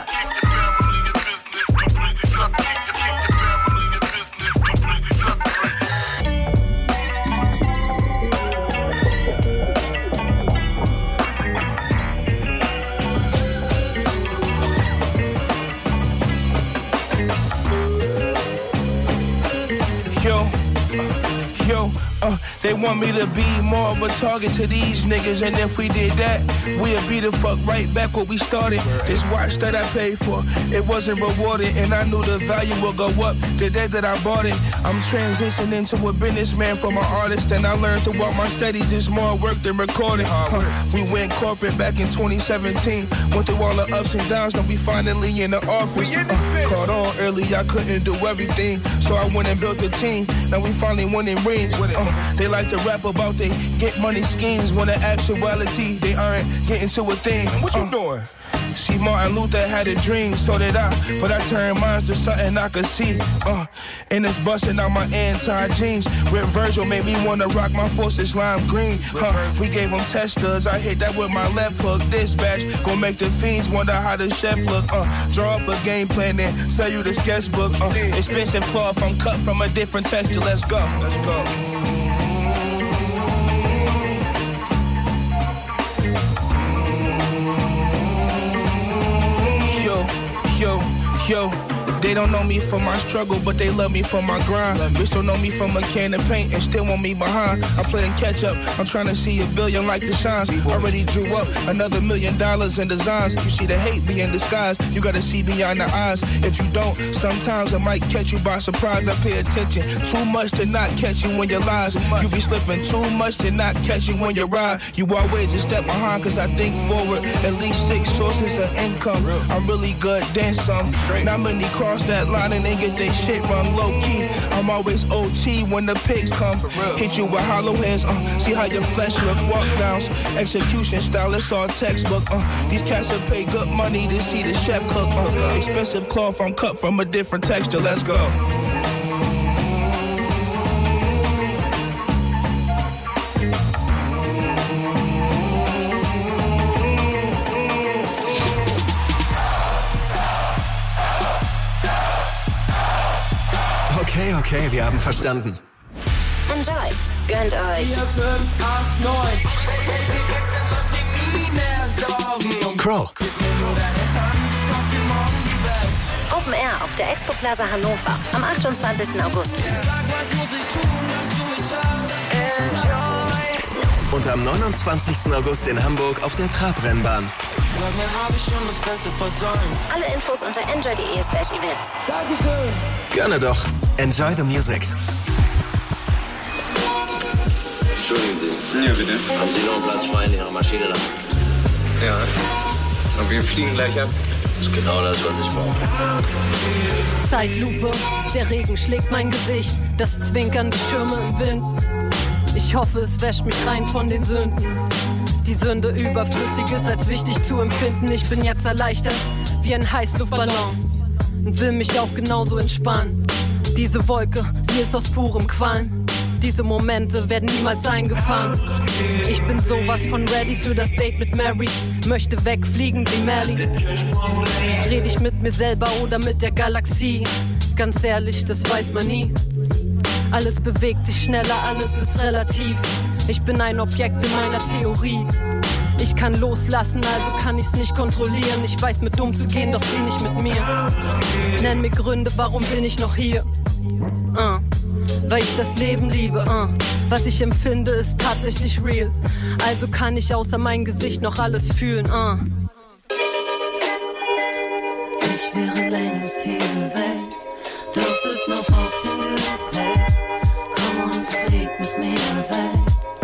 They want me to be more of a target to these niggas, and if we did that, we'd be the fuck right back where we started. This watch that I paid for, it wasn't rewarded, and I knew the value would go up the day that I bought it. I'm transitioning to a businessman from an artist, and I learned throughout my studies it's more work than recording. We went corporate back in 2017, went through all the ups and downs, now we finally in the office. Caught on early, I couldn't do everything, so I went and built a team. Now we finally winning rings. They like to rap about they get money schemes when in actuality they aren't getting to a thing. What you doing? See, Martin Luther had a dream, so did I. But I turned mine to something I could see. And it's busting out my anti-jeans. Red Virgil made me wanna rock my forces lime green. We gave them testers, I hit that with my left hook. Dispatch, gon' make the fiends wonder how the chef look. Draw up a game plan and sell you the sketchbook. Expensive cloth, I'm cut from a different texture. Let's go. Let's go. Yo, they don't know me for my struggle, but they love me for my grind. Bitch don't know me from a can of paint and still want me behind. I'm playing catch up, I'm trying to see a billion like the shines. Already drew up another $1 million in designs. You see the hate be in disguise, you gotta see beyond the eyes. If you don't, sometimes I might catch you by surprise. I pay attention too much to not catch you when you lies. You be slipping too much to not catch you when you ride. You always a step behind cause I think forward. At least 6 sources of income. I'm really good, then some. Not many cross that line and they get their shit run low key. I'm always OT when the pigs come. Hit you with hollow heads, see how your flesh look. Walk downs, execution style, it's all textbook. These cats will pay good money to see the chef cook. Expensive cloth, I'm cut from a different texture. Let's go. Okay, wir haben verstanden. Enjoy. Gönnt euch. 4, 5, 8, 9. Crow. Open Air auf der Expo Plaza Hannover am 28. August. Und am 29. August in Hamburg auf der Trabrennbahn. Alle Infos unter enjoy.de/events. Gerne doch. Enjoy the music. Entschuldigen Sie. Ja, bitte. Haben Sie noch einen Platz frei in Ihrer Maschine da? Ja. Und wir fliegen gleich ab. Das ist genau das, was ich brauche. Zeitlupe, der Regen schlägt mein Gesicht. Das Zwinkern, die Schirme im Wind. Ich hoffe, es wäscht mich rein von den Sünden. Die Sünde überflüssig ist als wichtig zu empfinden. Ich bin jetzt erleichtert wie ein Heißluftballon und will mich auch genauso entspannen. Diese Wolke, sie ist aus purem Qualm. Diese Momente werden niemals eingefangen. Ich bin sowas von ready für das Date mit Mary. Möchte wegfliegen wie Melly. Red ich mit mir selber oder mit der Galaxie? Ganz ehrlich, das weiß man nie. Alles bewegt sich schneller, alles ist relativ. Ich bin ein Objekt in meiner Theorie. Ich kann loslassen, also kann ich's nicht kontrollieren. Ich weiß mit umzugehen, doch sie nicht mit mir. Nenn mir Gründe, warum bin ich noch hier? Weil ich das Leben liebe. Was ich empfinde, ist tatsächlich real. Also kann ich außer mein Gesicht noch alles fühlen. Ich wäre längst hier weg, doch sitz noch auf dem Gepäck. Komm und flieg mit mir weg.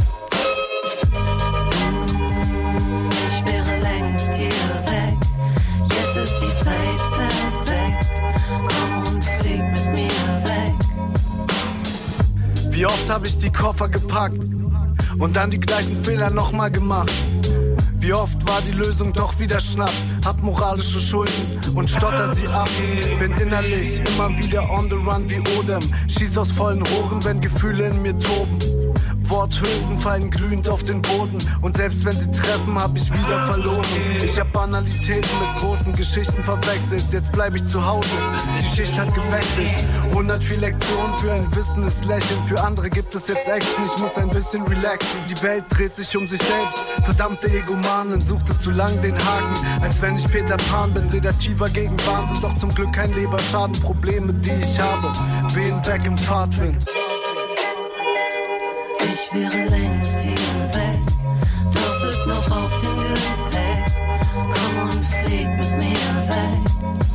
Ich wäre längst hier weg, jetzt ist die Zeit perfekt. Komm und flieg mit mir weg. Wie oft hab ich die Koffer gepackt und dann die gleichen Fehler nochmal gemacht. Wie oft war die Lösung doch wieder Schnaps? Hab moralische Schulden und stotter sie ab. Bin innerlich immer wieder on the run wie Odem. Schieß aus vollen Rohren, wenn Gefühle in mir toben. Worthülsen fallen glühend auf den Boden. Und selbst wenn sie treffen, hab ich wieder verloren. Ich hab Banalitäten mit großen Geschichten verwechselt. Jetzt bleib ich zu Hause, die Schicht hat gewechselt. 104 Lektionen für ein wissendes Lächeln. Für andere gibt es jetzt Action, ich muss ein bisschen relaxen. Die Welt dreht sich um sich selbst. Verdammte Egomanen, suchte zu lang den Haken. Als wenn ich Peter Pan bin, sedativer gegen Wahnsinn. Doch zum Glück kein Leberschaden, Probleme, die ich habe, wehen weg im Fahrtwind. Ich wäre längst hier weg, doch ist noch auf dem Gepäck. Komm und flieg mit mir weg.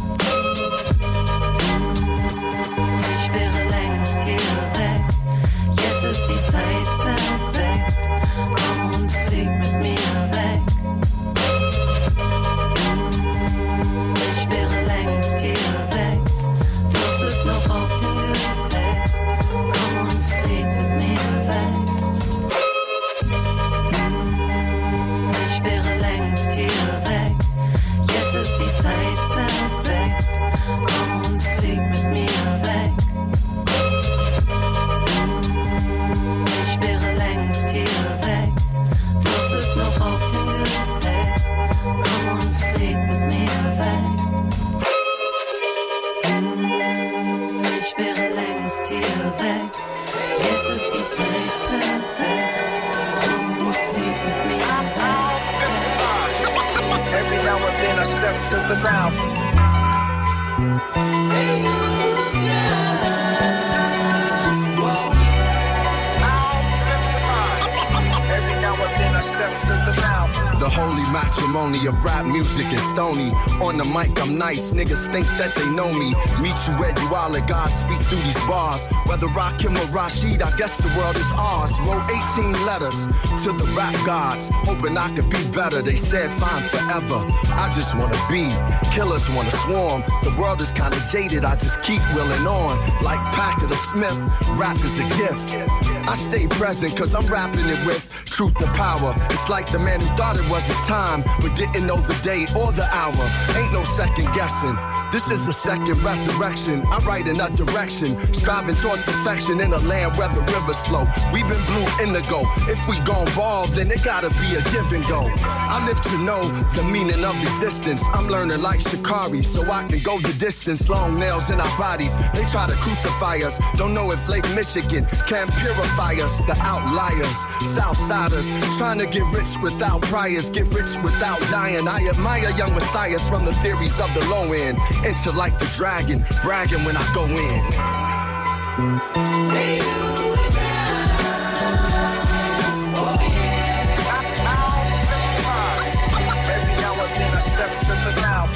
Ich wäre längst hier weg, jetzt ist die Zeit perfekt. Komm und flieg mit mir weg. Ich wäre längst hier weg, doch ist noch auf dem Gepäck. Komm und flieg mit mir weg. Ich wäre längst hier weg, jetzt ist die Zeit perfekt. Komm und flieg mit mir weg. Ich wäre längst hier weg, doch ist noch auf dem Gepäck. Komm und flieg mit mir weg. Ich wäre längst hier weg, jetzt ist die Zeit perfekt. Komm und flieg mit mir weg. Every now and then I step to the mouth. Every now and then I step to the mouth. The holy matrimony of rap music is stony. On the mic I'm nice, niggas think that they know me. Meet you where you are, let God speak through these bars. Whether Rakim or Rashid, I guess the world is ours. Wrote 18 letters to the rap gods, hoping I could be better. They said fine forever, I just wanna be. Killers wanna swarm, the world is kinda jaded. I just keep willing on, like Packard or Smith. Rap is a gift, I stay present cause I'm rapping it with truth to power. It's like the man who thought it was his time, but didn't know the day or the hour. Ain't no second guessing. This is a second resurrection. I write in a direction, striving towards perfection in a land where the rivers flow. We've been blue indigo. If we gon' ball, then it gotta be a give and go. I live to know the meaning of existence. I'm learning like Shikari, so I can go the distance. Long nails in our bodies, they try to crucify us. Don't know if Lake Michigan can purify us. The outliers, Southsiders, trying to get rich without priors, get rich without dying. I admire young messiahs from the theories of the low end. Enter like the dragon, bragging when I go in. Every now and then I step to the mouth.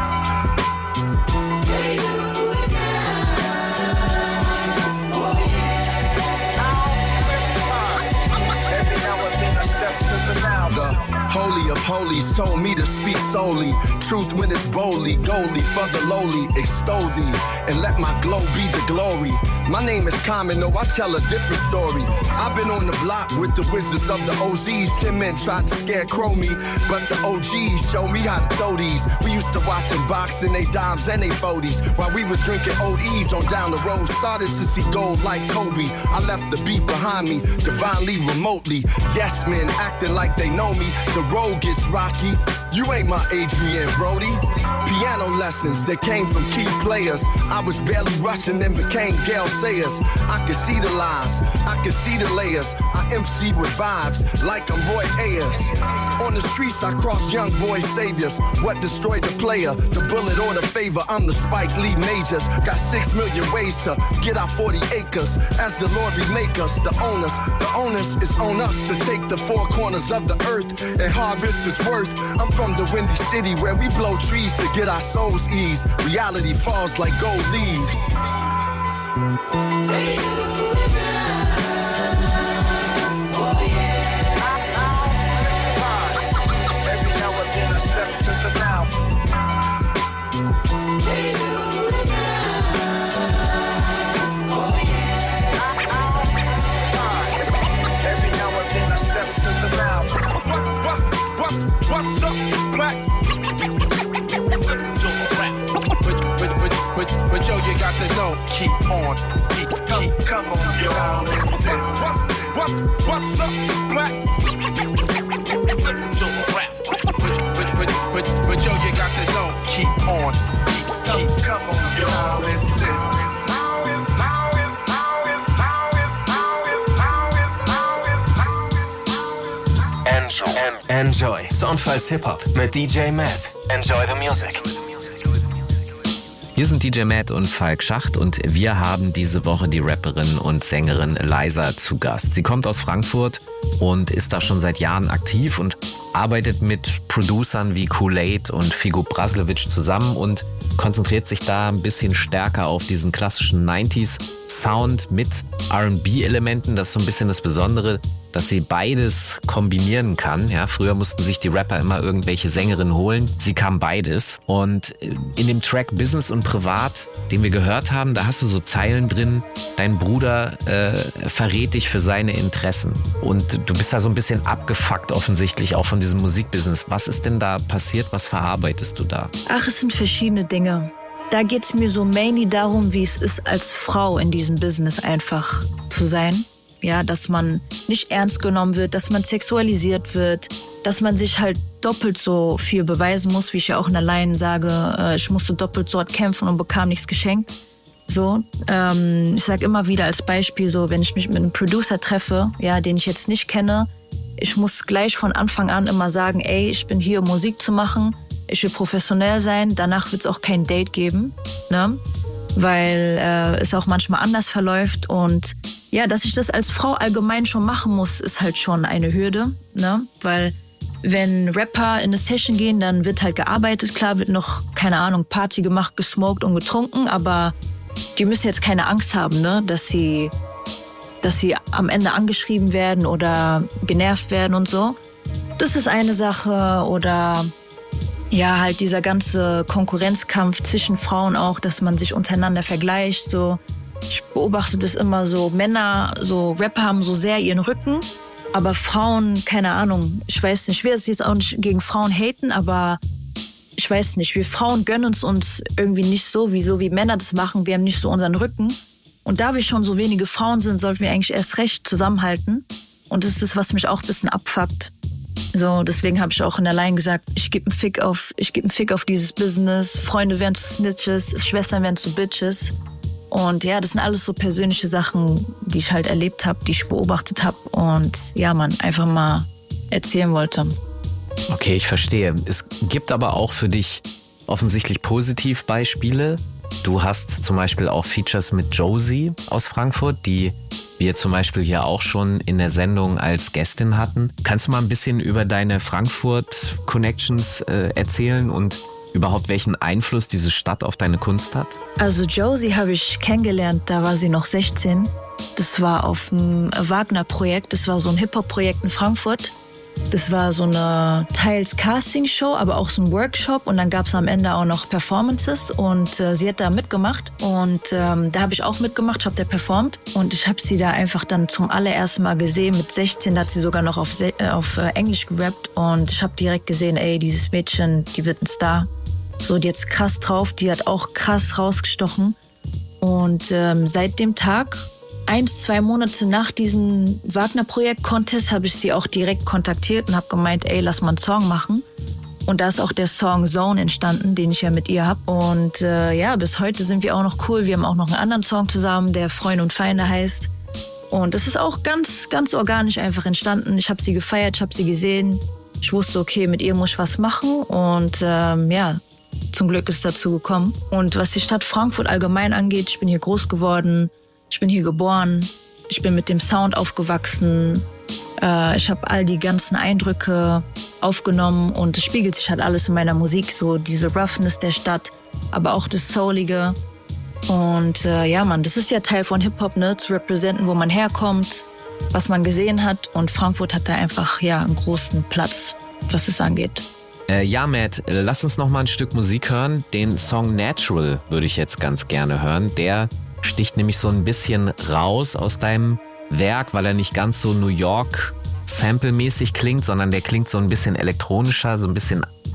Every now and then I step to the mouth. The Holy of Holies told me to speak solely. Truth when it's boldly, goldly for the lowly. Extol thee and let my glow be the glory. My name is Common, though I tell a different story. I've been on the block with the wizards of the OZs. 10 men tried to scarecrow me, but the OGs showed me how to throw these. We used to watch them boxing, they dimes and they 40s. While we was drinking ODs on down the road, started to see gold like Kobe. I left the beat behind me, divinely, remotely. Yes men acting like they know me. The road gets rocky, you ain't my Adrian Brody. Piano lessons that came from key players. I was barely rushing and became Gail Sayers. I could see the lies, I could see the layers. I MC with vibes like I'm Roy Ayers. On the streets I cross young boy saviors. What destroyed the player, the bullet or the favor? I'm the Spike Lee Majors. Got 6 million ways to get our 40 acres. As the Lord remake us, the onus is on us to take the 4 corners of the earth and harvest its worth. I'm from the Windy City where we blow trees to get our souls ease. Reality falls like gold leaves. Every now and then I step to the mouth. Every now and then I step to the mouth. keep on. Come on, y'all insist. What's up, black? So rap. But yo, you got to know, keep on. Come on, y'all insist. Enjoy. Soundfiles Hip-Hop mit DJ Matt. Enjoy the music. Wir sind DJ Matt und Falk Schacht und wir haben diese Woche die Rapperin und Sängerin Liza zu Gast. Sie kommt aus Frankfurt und ist da schon seit Jahren aktiv und arbeitet mit Producern wie Kool-Aid und Figo Brasilevic zusammen und konzentriert sich da ein bisschen stärker auf diesen klassischen 90s-Sound mit R&B-Elementen. Das ist so ein bisschen das Besondere, dass sie beides kombinieren kann. Ja, früher mussten sich die Rapper immer irgendwelche Sängerinnen holen. Sie kam beides. Und in dem Track Business und Privat, den wir gehört haben, da hast du so Zeilen drin, dein Bruder verrät dich für seine Interessen. Und du bist da so ein bisschen abgefuckt offensichtlich auch von diesem Musikbusiness. Was ist denn da passiert? Was verarbeitest du da? Ach, es sind verschiedene Dinge. Da geht's mir so mainly darum, wie es ist, als Frau in diesem Business einfach zu sein. Ja, dass man nicht ernst genommen wird, dass man sexualisiert wird, dass man sich halt doppelt so viel beweisen muss, wie ich ja auch in der Line sage, ich musste doppelt so hart kämpfen und bekam nichts geschenkt. So, ich sag immer wieder als Beispiel so, wenn ich mich mit einem Producer treffe, ja, den ich jetzt nicht kenne, ich muss gleich von Anfang an immer sagen, ey, ich bin hier, um Musik zu machen, ich will professionell sein, danach wird's auch kein Date geben, ne? Weil es auch manchmal anders verläuft und ja, dass ich das als Frau allgemein schon machen muss, ist halt schon eine Hürde, ne? Weil wenn Rapper in eine Session gehen, dann wird halt gearbeitet, klar wird noch, keine Ahnung, Party gemacht, gesmoked und getrunken, aber die müssen jetzt keine Angst haben, ne? Dass sie am Ende angeschrieben werden oder genervt werden und so. Das ist eine Sache oder ja, halt dieser ganze Konkurrenzkampf zwischen Frauen auch, dass man sich untereinander vergleicht, so. Ich beobachte das immer so, Männer, so Rapper haben so sehr ihren Rücken, aber Frauen, keine Ahnung, ich weiß nicht, ich will jetzt auch nicht gegen Frauen haten, aber ich weiß nicht, wir Frauen gönnen uns irgendwie nicht so wie Männer das machen, wir haben nicht so unseren Rücken. Und da wir schon so wenige Frauen sind, sollten wir eigentlich erst recht zusammenhalten. Und das ist das, was mich auch ein bisschen abfuckt. So, deswegen habe ich auch in der Line gesagt, ich gebe einen Fick auf dieses Business, Freunde werden zu Snitches, Schwestern werden zu Bitches. Und ja, das sind alles so persönliche Sachen, die ich halt erlebt habe, die ich beobachtet habe und ja, man einfach mal erzählen wollte. Okay, ich verstehe. Es gibt aber auch für dich offensichtlich Positivbeispiele. Du hast zum Beispiel auch Features mit Josie aus Frankfurt, die wir zum Beispiel hier auch schon in der Sendung als Gästin hatten. Kannst du mal ein bisschen über deine Frankfurt-Connections erzählen und überhaupt welchen Einfluss diese Stadt auf deine Kunst hat? Also Josie habe ich kennengelernt, da war sie noch 16. Das war auf dem Wagner-Projekt, das war so ein Hip-Hop-Projekt in Frankfurt. Das war so eine teils Casting-Show, aber auch so ein Workshop und dann gab es am Ende auch noch Performances und sie hat da mitgemacht und da habe ich auch mitgemacht, ich habe da performt und ich habe sie da einfach dann zum allerersten Mal gesehen. Mit 16 hat sie sogar noch auf Englisch gerappt und ich habe direkt gesehen, ey, dieses Mädchen, die wird ein Star. So, die hat's krass drauf, die hat auch krass rausgestochen und seit dem Tag 1-2 Monate nach diesem Wagner-Projekt-Contest habe ich sie auch direkt kontaktiert und habe gemeint, ey, lass mal einen Song machen. Und da ist auch der Song Zone entstanden, den ich ja mit ihr habe. Und ja, bis heute sind wir auch noch cool. Wir haben auch noch einen anderen Song zusammen, der Freunde und Feinde heißt. Und das ist auch ganz, ganz organisch einfach entstanden. Ich habe sie gefeiert, ich habe sie gesehen. Ich wusste, okay, mit ihr muss ich was machen. Und ja, zum Glück ist es dazu gekommen. Und was die Stadt Frankfurt allgemein angeht, ich bin hier groß geworden. Ich bin hier geboren, ich bin mit dem Sound aufgewachsen, ich habe all die ganzen Eindrücke aufgenommen und es spiegelt sich halt alles in meiner Musik, so diese Roughness der Stadt, aber auch das Soulige. Und ja, Mann, das ist ja Teil von Hip-Hop, ne, zu representen, wo man herkommt, was man gesehen hat und Frankfurt hat da einfach, ja, einen großen Platz, was es angeht. Ja, Matt, lass uns noch mal ein Stück Musik hören. Den Song Natural würde ich jetzt ganz gerne hören, der sticht nämlich so ein bisschen raus aus deinem Werk, weil er nicht ganz so New York Sample-mäßig klingt, sondern der klingt so ein bisschen elektronischer, so ein bisschen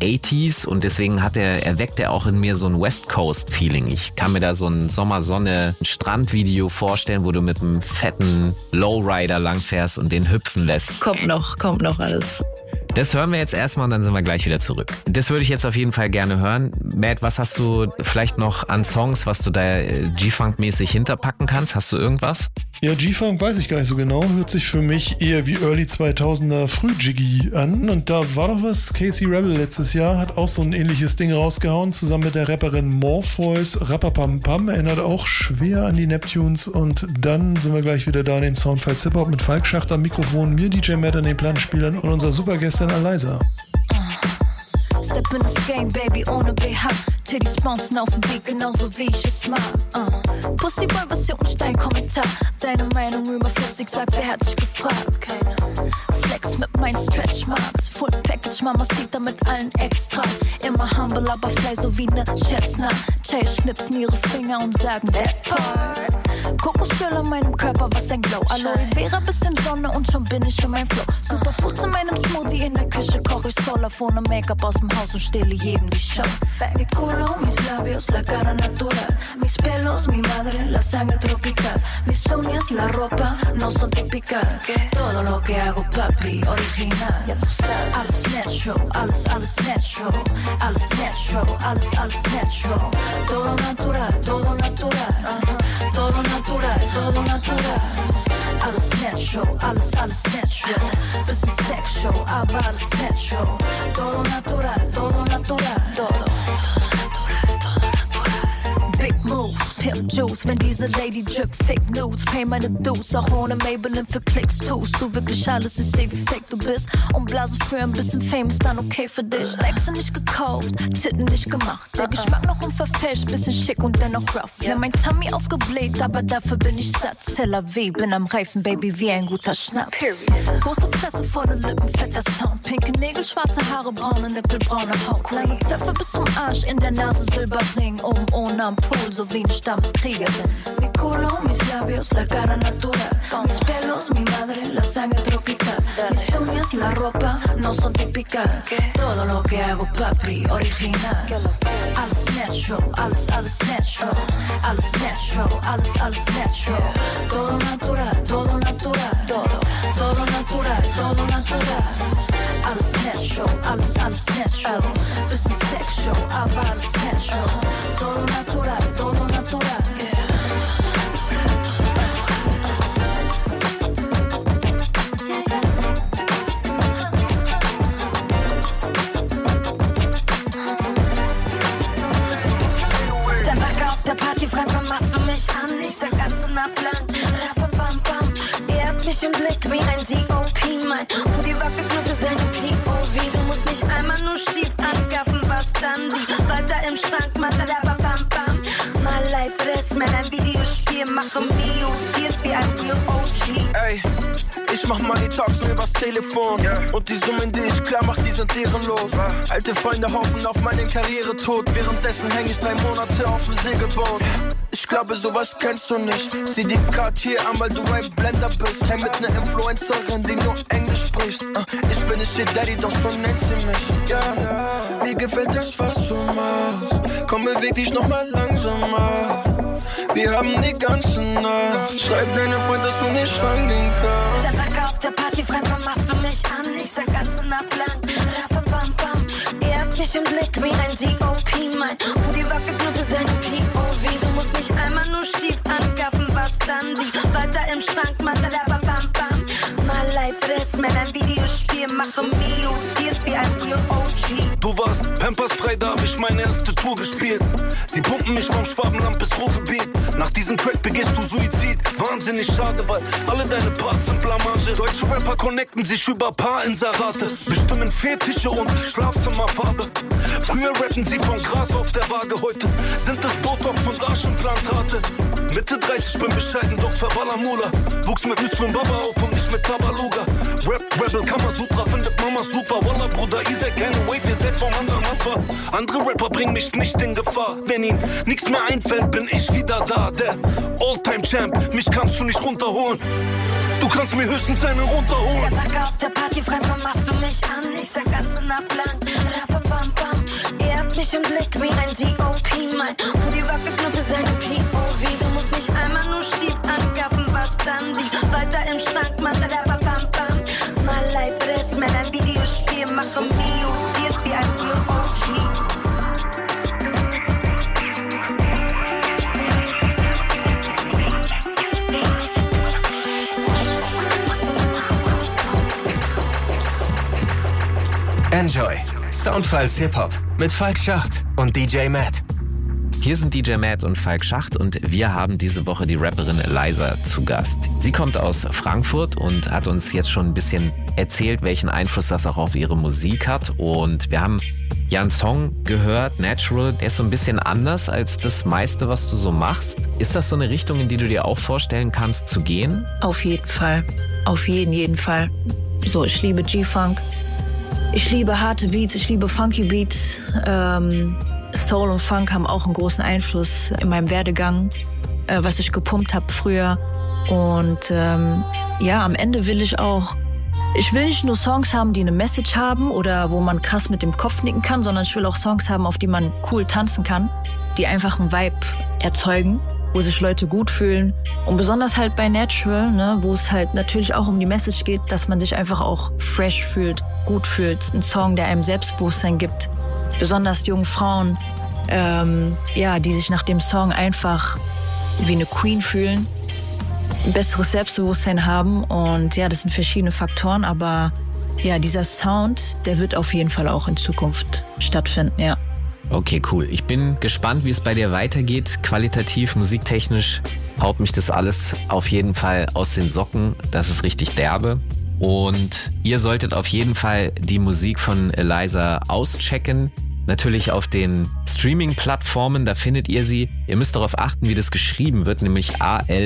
80s und deswegen erweckt er auch in mir so ein West Coast Feeling. Ich kann mir da so ein Sommersonne-Strandvideo vorstellen, wo du mit einem fetten Lowrider langfährst und den hüpfen lässt. Kommt noch alles. Das hören wir jetzt erstmal und dann sind wir gleich wieder zurück. Das würde ich jetzt auf jeden Fall gerne hören. Matt, was hast du vielleicht noch an Songs, was du da G-Funk-mäßig hinterpacken kannst? Hast du irgendwas? Ja, G-Funk weiß ich gar nicht so genau. Hört sich für mich eher wie Early 2000er Früh-Jiggy an. Und da war doch was. Casey Rebel letztes Jahr hat auch so ein ähnliches Ding rausgehauen, zusammen mit der Rapperin Morpheus. Rappapampam erinnert auch schwer an die Neptunes. Und dann sind wir gleich wieder da in den Soundfiles Hip-Hop mit Falk Schacht am Mikrofon, mir DJ Matt an den Plattenspielern und unser Supergästin Alyza. Step in this game, baby, ohne BH. Titties bouncen auf dem Beat, genauso wie ich es mag. Pussyboy, was juckt mich dein Kommentar? Deine Meinung überflüssig, sag, wer hat dich gefragt? Keiner. Flex mit meinen Stretch-Marks. Full Package, Mama sieht da mit allen Extras. Immer humble, aber fly so wie ne Chestnut. Chase schnipsen ihre Finger und sagen, that part. Kokosöl an meinem Körper, was ein Glow. Aloe Vera, bisschen Sonne und schon bin ich in meinem Flow. Superfoods in meinem Smoothie, in der Küche koch ich Solaf ohne Make-up aus dem Haus und stehle jedem die Show. Mi culo, mis labios, la cara natural. Mis pelos, mi madre, la sangre tropical. Mis uñas, la ropa, no son typical. Todo lo que hago, papi, original. Ya tú sabes, alles natural, alles natural. Alles natural, alles natural. Todo natural, todo natural. Todo natural, todo natural. Alles natural, alles natural. Bisschen sexual, aber alles natural. Todo natural, todo natural. Todo. Big moves, Pimp Juice, wenn diese Lady drip, Fake News, pay meine Dues, auch ohne Maybelline für Klicks tust du wirklich alles, ich seh wie fake du bist und blase für ein bisschen Fame ist dann okay für dich. Wechsel nicht gekauft, Titten nicht gemacht, der Geschmack noch unverfälscht, bisschen schick und dennoch rough. Ja, mein Tummy aufgebläht, aber dafür bin ich satt. Tel Aviv, bin am Reifen, Baby, wie ein guter Schnaps. Große Fresse vor den Lippen, fetter Sound, pinke Nägel, schwarze Haare, braune Nippel, braune Haut, lange Zöpfe bis zum Arsch, in der Nase Silberring, ohne Ampul, so wie eine Stammeskriegerin. Mi culo, mis labios, la cara natural. Mis pelos, mi madre, la sangre tropical. Mis uñas, la ropa, no son typical. Todo lo que hago, papi, original. Alles natural, alles natural. Alles natural, alles natural. Todo natural, todo natural. Todo natural, todo natural. Alles natural, alles natural. Bisschen sexual, aber alles natural. Todo natural, todo natural. Der Backer auf der Party fragt, wann machst du mich an? Ich sag ganze Nacht lang, Raffabam-Bam. Er hat mich im Blick wie ein D.O.P. Mein Booty wackelt nur für seine P.O.V. Du musst mich einmal nur schief angaffen, was dann die Walter im Schrank macht, Bam-Bam. My life ist mir ein Videospiel, mache Mio, Tears wie ein Real OG. Ey, ich mach Money Talks nur übers Telefon. Und die Summen, die ich klar mach, die sind ehrenlos. Alte Freunde hoffen auf meinen Karrieretod. Währenddessen häng ich 3 Monate auf dem Segelboot. Ich glaube, sowas kennst du nicht. Sieh die Cartier an, weil du ein Blender bist. Hey, mit ner Influencerin, die nur Englisch spricht. Ich bin nicht ihr Daddy, doch so nennt sie mich. Ja, mir gefällt das, was du machst. Komm, beweg dich noch mal langsamer. Wir haben die ganze Nacht. Schreib deinem Freund, dass du nicht rangehen kannst. Der Backer auf der Party fragt, wann machst du mich an? Ich sag ganze Nacht lang, Raffabam-Bam. Er hat mich im Blick wie ein D.O.P. Mein Booty wackelt nur für seine P.O.V. Du musst mich einmal nur schief angaffen, was dann die Walter im Schrank macht, Bam-Bam. My life ist mir ein Videospiel, mache Mio, Tears wie ein Real OG. Du warst Pampers-frei, da hab ich meine erste Tour gespielt. Sie pumpen mich vom Schwabenland bis Ruhrgebiet. Nach diesem Track begehst du Suizid. Wahnsinnig schade, weil alle deine Parts sind Blamage. Deutsche Rapper connecten sich über Paar-Inserate. Bestimmen Fetische und Schlafzimmerfarbe. Früher rappen sie von Gras auf der Waage. Heute sind es Botox und Arschenplantate. Mitte 30, bin bescheiden, doch Verballermula. Wuchs mit Muslim Baba auf und nicht mit Tabaluga. Rap, Rebel, Kamasutra, findet Mama super. Wallah, Bruder, ihr seid keine Wave, ihr seid vom anderen Alpha. Andere Rapper bringen mich nicht in Gefahr. Wenn ihnen nichts mehr einfällt, bin ich wieder da. Der All-Time-Champ, mich kannst du nicht runterholen. Du kannst mir höchstens einen runterholen. Der Backer auf der Party fragt, wann machst du mich an? Ich sag ganze Nacht lang, Raffabam-Bam. Bassman, ein Videospiel, mache me und Tears wie ein Real OG. Enjoy. Soundfiles Hip-Hop mit Falk Schacht und DJ Matt. Hier sind DJ Matt und Falk Schacht und wir haben diese Woche die Rapperin Eliza zu Gast. Sie kommt aus Frankfurt und hat uns jetzt schon ein bisschen erzählt, welchen Einfluss das auch auf ihre Musik hat. Und wir haben ja einen Song gehört, Natural, der ist so ein bisschen anders als das meiste, was du so machst. Ist das so eine Richtung, in die du dir auch vorstellen kannst zu gehen? Auf jeden Fall. Auf jeden Fall. So, ich liebe G-Funk. Ich liebe harte Beats, ich liebe funky Beats. Soul und Funk haben auch einen großen Einfluss in meinem Werdegang, was ich gepumpt habe früher. Und ja, am Ende will ich nicht nur Songs haben, die eine Message haben oder wo man krass mit dem Kopf nicken kann, sondern ich will auch Songs haben, auf die man cool tanzen kann, die einfach einen Vibe erzeugen, wo sich Leute gut fühlen. Und besonders halt bei Natural, ne, wo es halt natürlich auch um die Message geht, dass man sich einfach auch fresh fühlt, gut fühlt. Ein Song, der einem Selbstbewusstsein gibt. Besonders jungen Frauen, ja, die sich nach dem Song einfach wie eine Queen fühlen, ein besseres Selbstbewusstsein haben. Und ja, das sind verschiedene Faktoren, aber ja, dieser Sound, der wird auf jeden Fall auch in Zukunft stattfinden, ja. Okay, cool. Ich bin gespannt, wie es bei dir weitergeht. Qualitativ, musiktechnisch haut mich das alles auf jeden Fall aus den Socken. Das ist richtig derbe. Und ihr solltet auf jeden Fall die Musik von Eliza auschecken. Natürlich auf den Streaming-Plattformen, da findet ihr sie. Ihr müsst darauf achten, wie das geschrieben wird, nämlich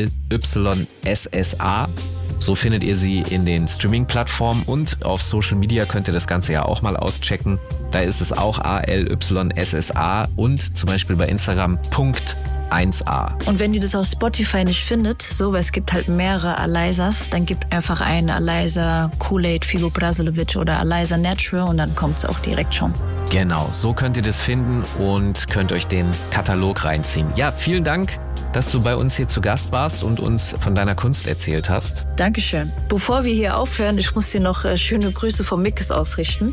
ALYSSA. So findet ihr sie in den Streaming-Plattformen und auf Social Media könnt ihr das Ganze ja auch mal auschecken. Da ist es auch ALYSSA und zum Beispiel bei Instagram .1a. Und wenn ihr das auf Spotify nicht findet, so, weil es gibt halt mehrere Elizas, dann gebt einfach einen Eliza Kool-Aid, Figo Brasilovic oder Eliza Natural und dann kommt es auch direkt schon. Genau, so könnt ihr das finden und könnt euch den Katalog reinziehen. Ja, vielen Dank, dass du bei uns hier zu Gast warst und uns von deiner Kunst erzählt hast. Dankeschön. Bevor wir hier aufhören, ich muss dir noch schöne Grüße von Mickes ausrichten.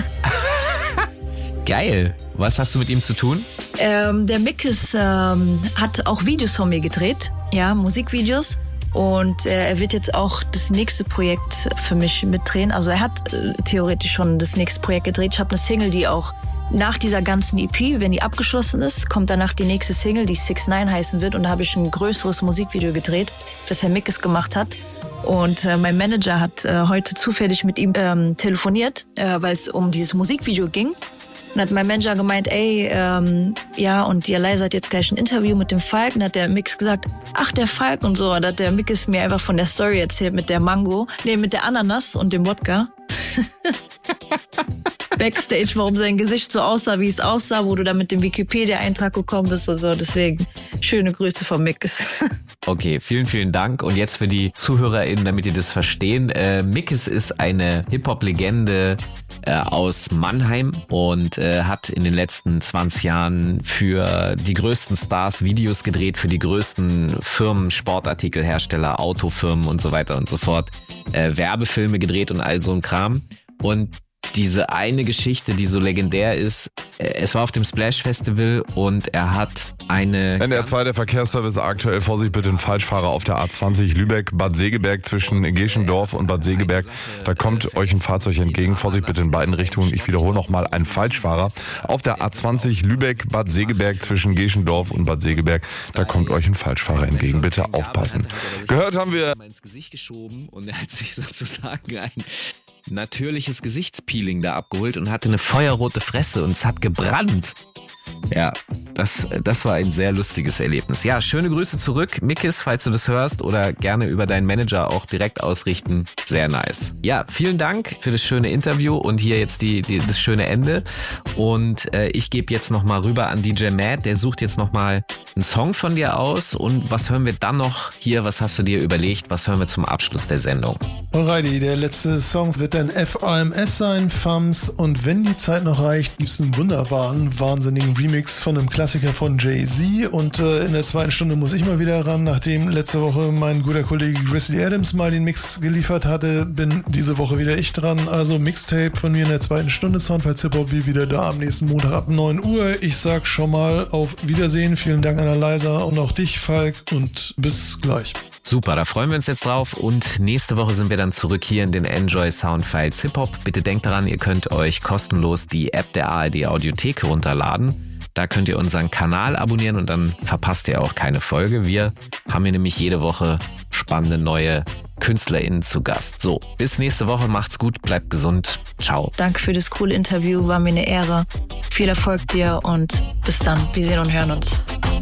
Geil. Was hast du mit ihm zu tun? Der Mickes hat auch Videos von mir gedreht, ja, Musikvideos. Und er wird jetzt auch das nächste Projekt für mich mitdrehen. Also er hat theoretisch schon das nächste Projekt gedreht. Ich habe eine Single, die auch nach dieser ganzen EP, wenn die abgeschlossen ist, kommt danach die nächste Single, die 6ix9ine heißen wird. Und da habe ich ein größeres Musikvideo gedreht, das Herr Mickes gemacht hat. Und mein Manager hat heute zufällig mit ihm telefoniert, weil es um dieses Musikvideo ging. Und hat mein Manager gemeint, ey, ja, und die Eliza hat jetzt gleich ein Interview mit dem Falk. Und hat der Mix gesagt, ach, der Falk und so. Und hat der Mix mir einfach von der Story erzählt mit der mit der Ananas und dem Wodka. Backstage, warum sein Gesicht so aussah, wie es aussah, wo du dann mit dem Wikipedia-Eintrag gekommen bist und so. Deswegen schöne Grüße von Mickes. Okay, vielen, vielen Dank. Und jetzt für die ZuhörerInnen, damit die das verstehen. Mickes ist eine Hip-Hop-Legende aus Mannheim und hat in den letzten 20 Jahren für die größten Stars Videos gedreht, für die größten Firmen, Sportartikelhersteller, Autofirmen und so weiter und so fort, Werbefilme gedreht und all so ein Kram. Und diese eine Geschichte, die so legendär ist, es war auf dem Splash Festival und er hat eine... NR2, der Verkehrsservice aktuell, Vorsicht bitte, ein Falschfahrer auf der A20 Lübeck-Bad Segeberg zwischen Geschendorf und Bad Segeberg. Da kommt euch ein Fahrzeug entgegen, Vorsicht bitte in beiden Richtungen. Ich wiederhole nochmal, ein Falschfahrer auf der A20 Lübeck-Bad Segeberg zwischen Geschendorf und Bad Segeberg. Da kommt euch ein Falschfahrer entgegen, bitte aufpassen. Gehört haben wir... ins Gesicht geschoben und er hat sich sozusagen ein natürliches Gesichtspeeling da abgeholt und hatte eine feuerrote Fresse und es hat gebrannt. Ja, das war ein sehr lustiges Erlebnis. Ja, schöne Grüße zurück, Mickes, falls du das hörst oder gerne über deinen Manager auch direkt ausrichten. Sehr nice. Ja, vielen Dank für das schöne Interview und hier jetzt das schöne Ende. Und ich gebe jetzt nochmal rüber an DJ Matt, der sucht jetzt nochmal einen Song von dir aus. Und was hören wir dann noch hier? Was hast du dir überlegt? Was hören wir zum Abschluss der Sendung? Alrighty, der letzte Song wird dann FAMS sein, FAMS. Und wenn die Zeit noch reicht, gibt es einen wunderbaren, wahnsinnigen Remix von einem Klassiker Klassiker von Jay-Z. Und in der zweiten Stunde muss ich mal wieder ran. Nachdem letzte Woche mein guter Kollege Grizzly Adams mal den Mix geliefert hatte, bin diese Woche wieder ich dran. Also Mixtape von mir in der zweiten Stunde. Soundfiles Hip-Hop wie wieder da am nächsten Montag ab 9 Uhr. Ich sag schon mal auf Wiedersehen. Vielen Dank an Eliza und auch dich, Falk. Und bis gleich. Super, da freuen wir uns jetzt drauf und nächste Woche sind wir dann zurück hier in den Enjoy Soundfiles Hip-Hop. Bitte denkt daran, ihr könnt euch kostenlos die App der ARD Audiothek herunterladen. Da könnt ihr unseren Kanal abonnieren und dann verpasst ihr auch keine Folge. Wir haben hier nämlich jede Woche spannende neue KünstlerInnen zu Gast. So, bis nächste Woche, macht's gut, bleibt gesund, ciao. Danke für das coole Interview, war mir eine Ehre. Viel Erfolg dir und bis dann, wir sehen und hören uns.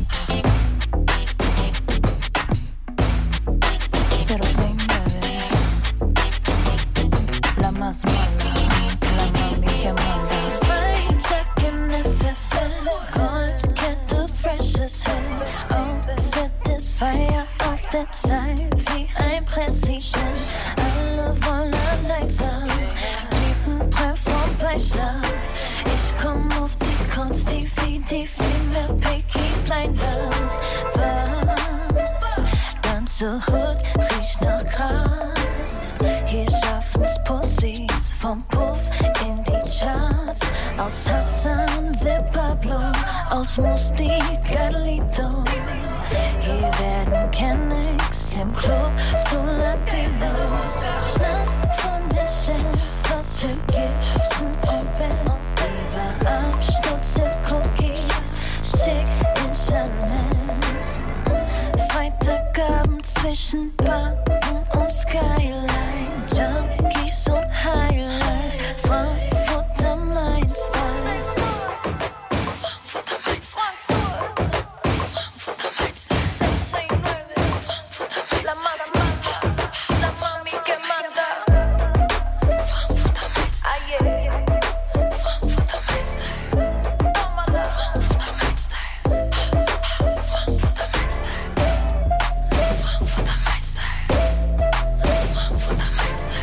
La más mala, la mami que manda. Fine checking FFF, get the freshest hair. Outfit ist Feier auf der Zeit wie ein Präsident. Alle wollen Alexa, Typen träumt vom Beischlaf. Ich komm auf die Kunst, die viel mehr Peaky Blinders. Was? Ganze Hood riecht nach Gras. Hier schaffen's Pussys vom Puff in die Charts. Aus Hassan wird Pablo, aus Musti Carlito. Hier werden Kennex im Club zu Latinos. Schnaps von der Chef, was für Gibson und Ben. Überabsturz im Cookies, schick in Chanel. Freitagabend zwischen Banken und Skyline. Junkies und Highlife, Frankfurt am Main Style. Frankfurt am Main Style. Frankfurt am Main Style. 669. Frankfurt am Main Style. La más mala, la mami que manda. Frankfurt am Main Style. Frankfurt am Main Style. Tómala. Frankfurt am Main Style. Frankfurt am Main Style. Frankfurt am Main Style. Frankfurt am Main Style.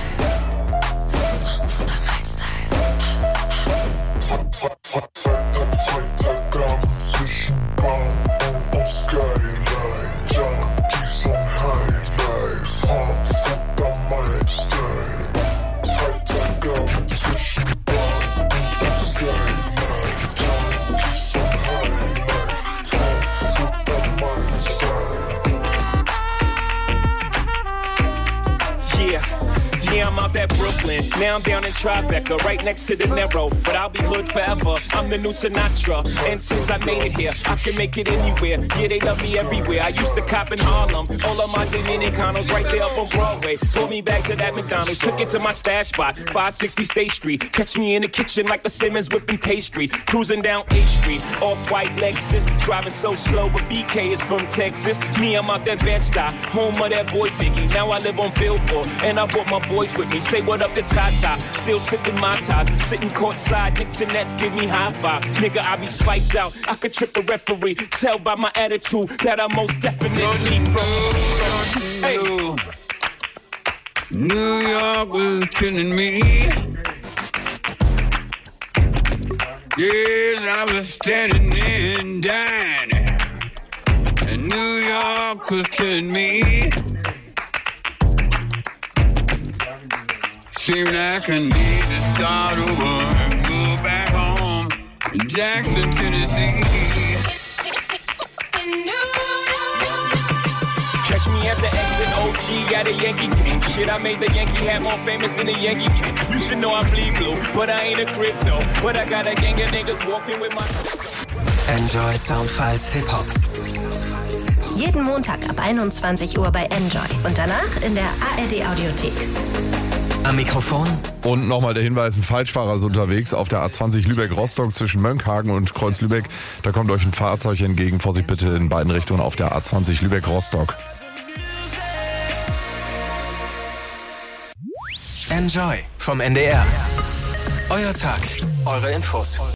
Freitagabend zwischen Bahn und Skyline. Junkies und Highlife, Frankfurt am Main Style. Freitagabend zwischen Bahn und Skyline. Junkies und Highlife, Frankfurt am Main Style. Yeah, I'm out at Brooklyn. Now I'm down in Tribeca, right next to the Narrow. But I'll be hood forever. I'm the new Sinatra. And since I made it here, I can make it anywhere. Yeah, they love me everywhere. I used to cop in Harlem. All of my Dominicanos right there up on Broadway. Pulled me back to that McDonald's. Took it to my stash spot, 560 State Street. Catch me in the kitchen like the Simmons whipping pastry. Cruising down 8th Street, off-white Lexus. Driving so slow, but BK is from Texas. Me, I'm out that Bed-Stuy, home of that boy Biggie. Now I live on Billboard, and I brought my boys with me. Say what up to Tata, still sipping my ties. Sitting courtside, Knicks and Nets give me high five. Nigga, I be spiked out, I could trip a referee. Tell by my attitude that I most definitely from. Hey. New York was killing me. Yes, I was standing and dining, and New York was killing me. Seemed like I need to start over and go back home in Jackson, Tennessee. Catch me at the exit OG at a Yankee game. Shit, I made the Yankee hat more famous than the Yankee king. You should know I bleed blue, but I ain't a crypto. But I got a gang of niggas walking with my... Enjoy Soundfiles Hip-Hop. Jeden Montag ab 21 Uhr bei Enjoy und danach in der ARD Audiothek. Am Mikrofon. Und nochmal der Hinweis, ein Falschfahrer ist unterwegs auf der A20 Lübeck-Rostock zwischen Mönckehagen und Kreuz-Lübeck. Da kommt euch ein Fahrzeug entgegen. Vorsicht bitte in beiden Richtungen auf der A20 Lübeck-Rostock. Enjoy vom NDR. Euer Tag, eure Infos.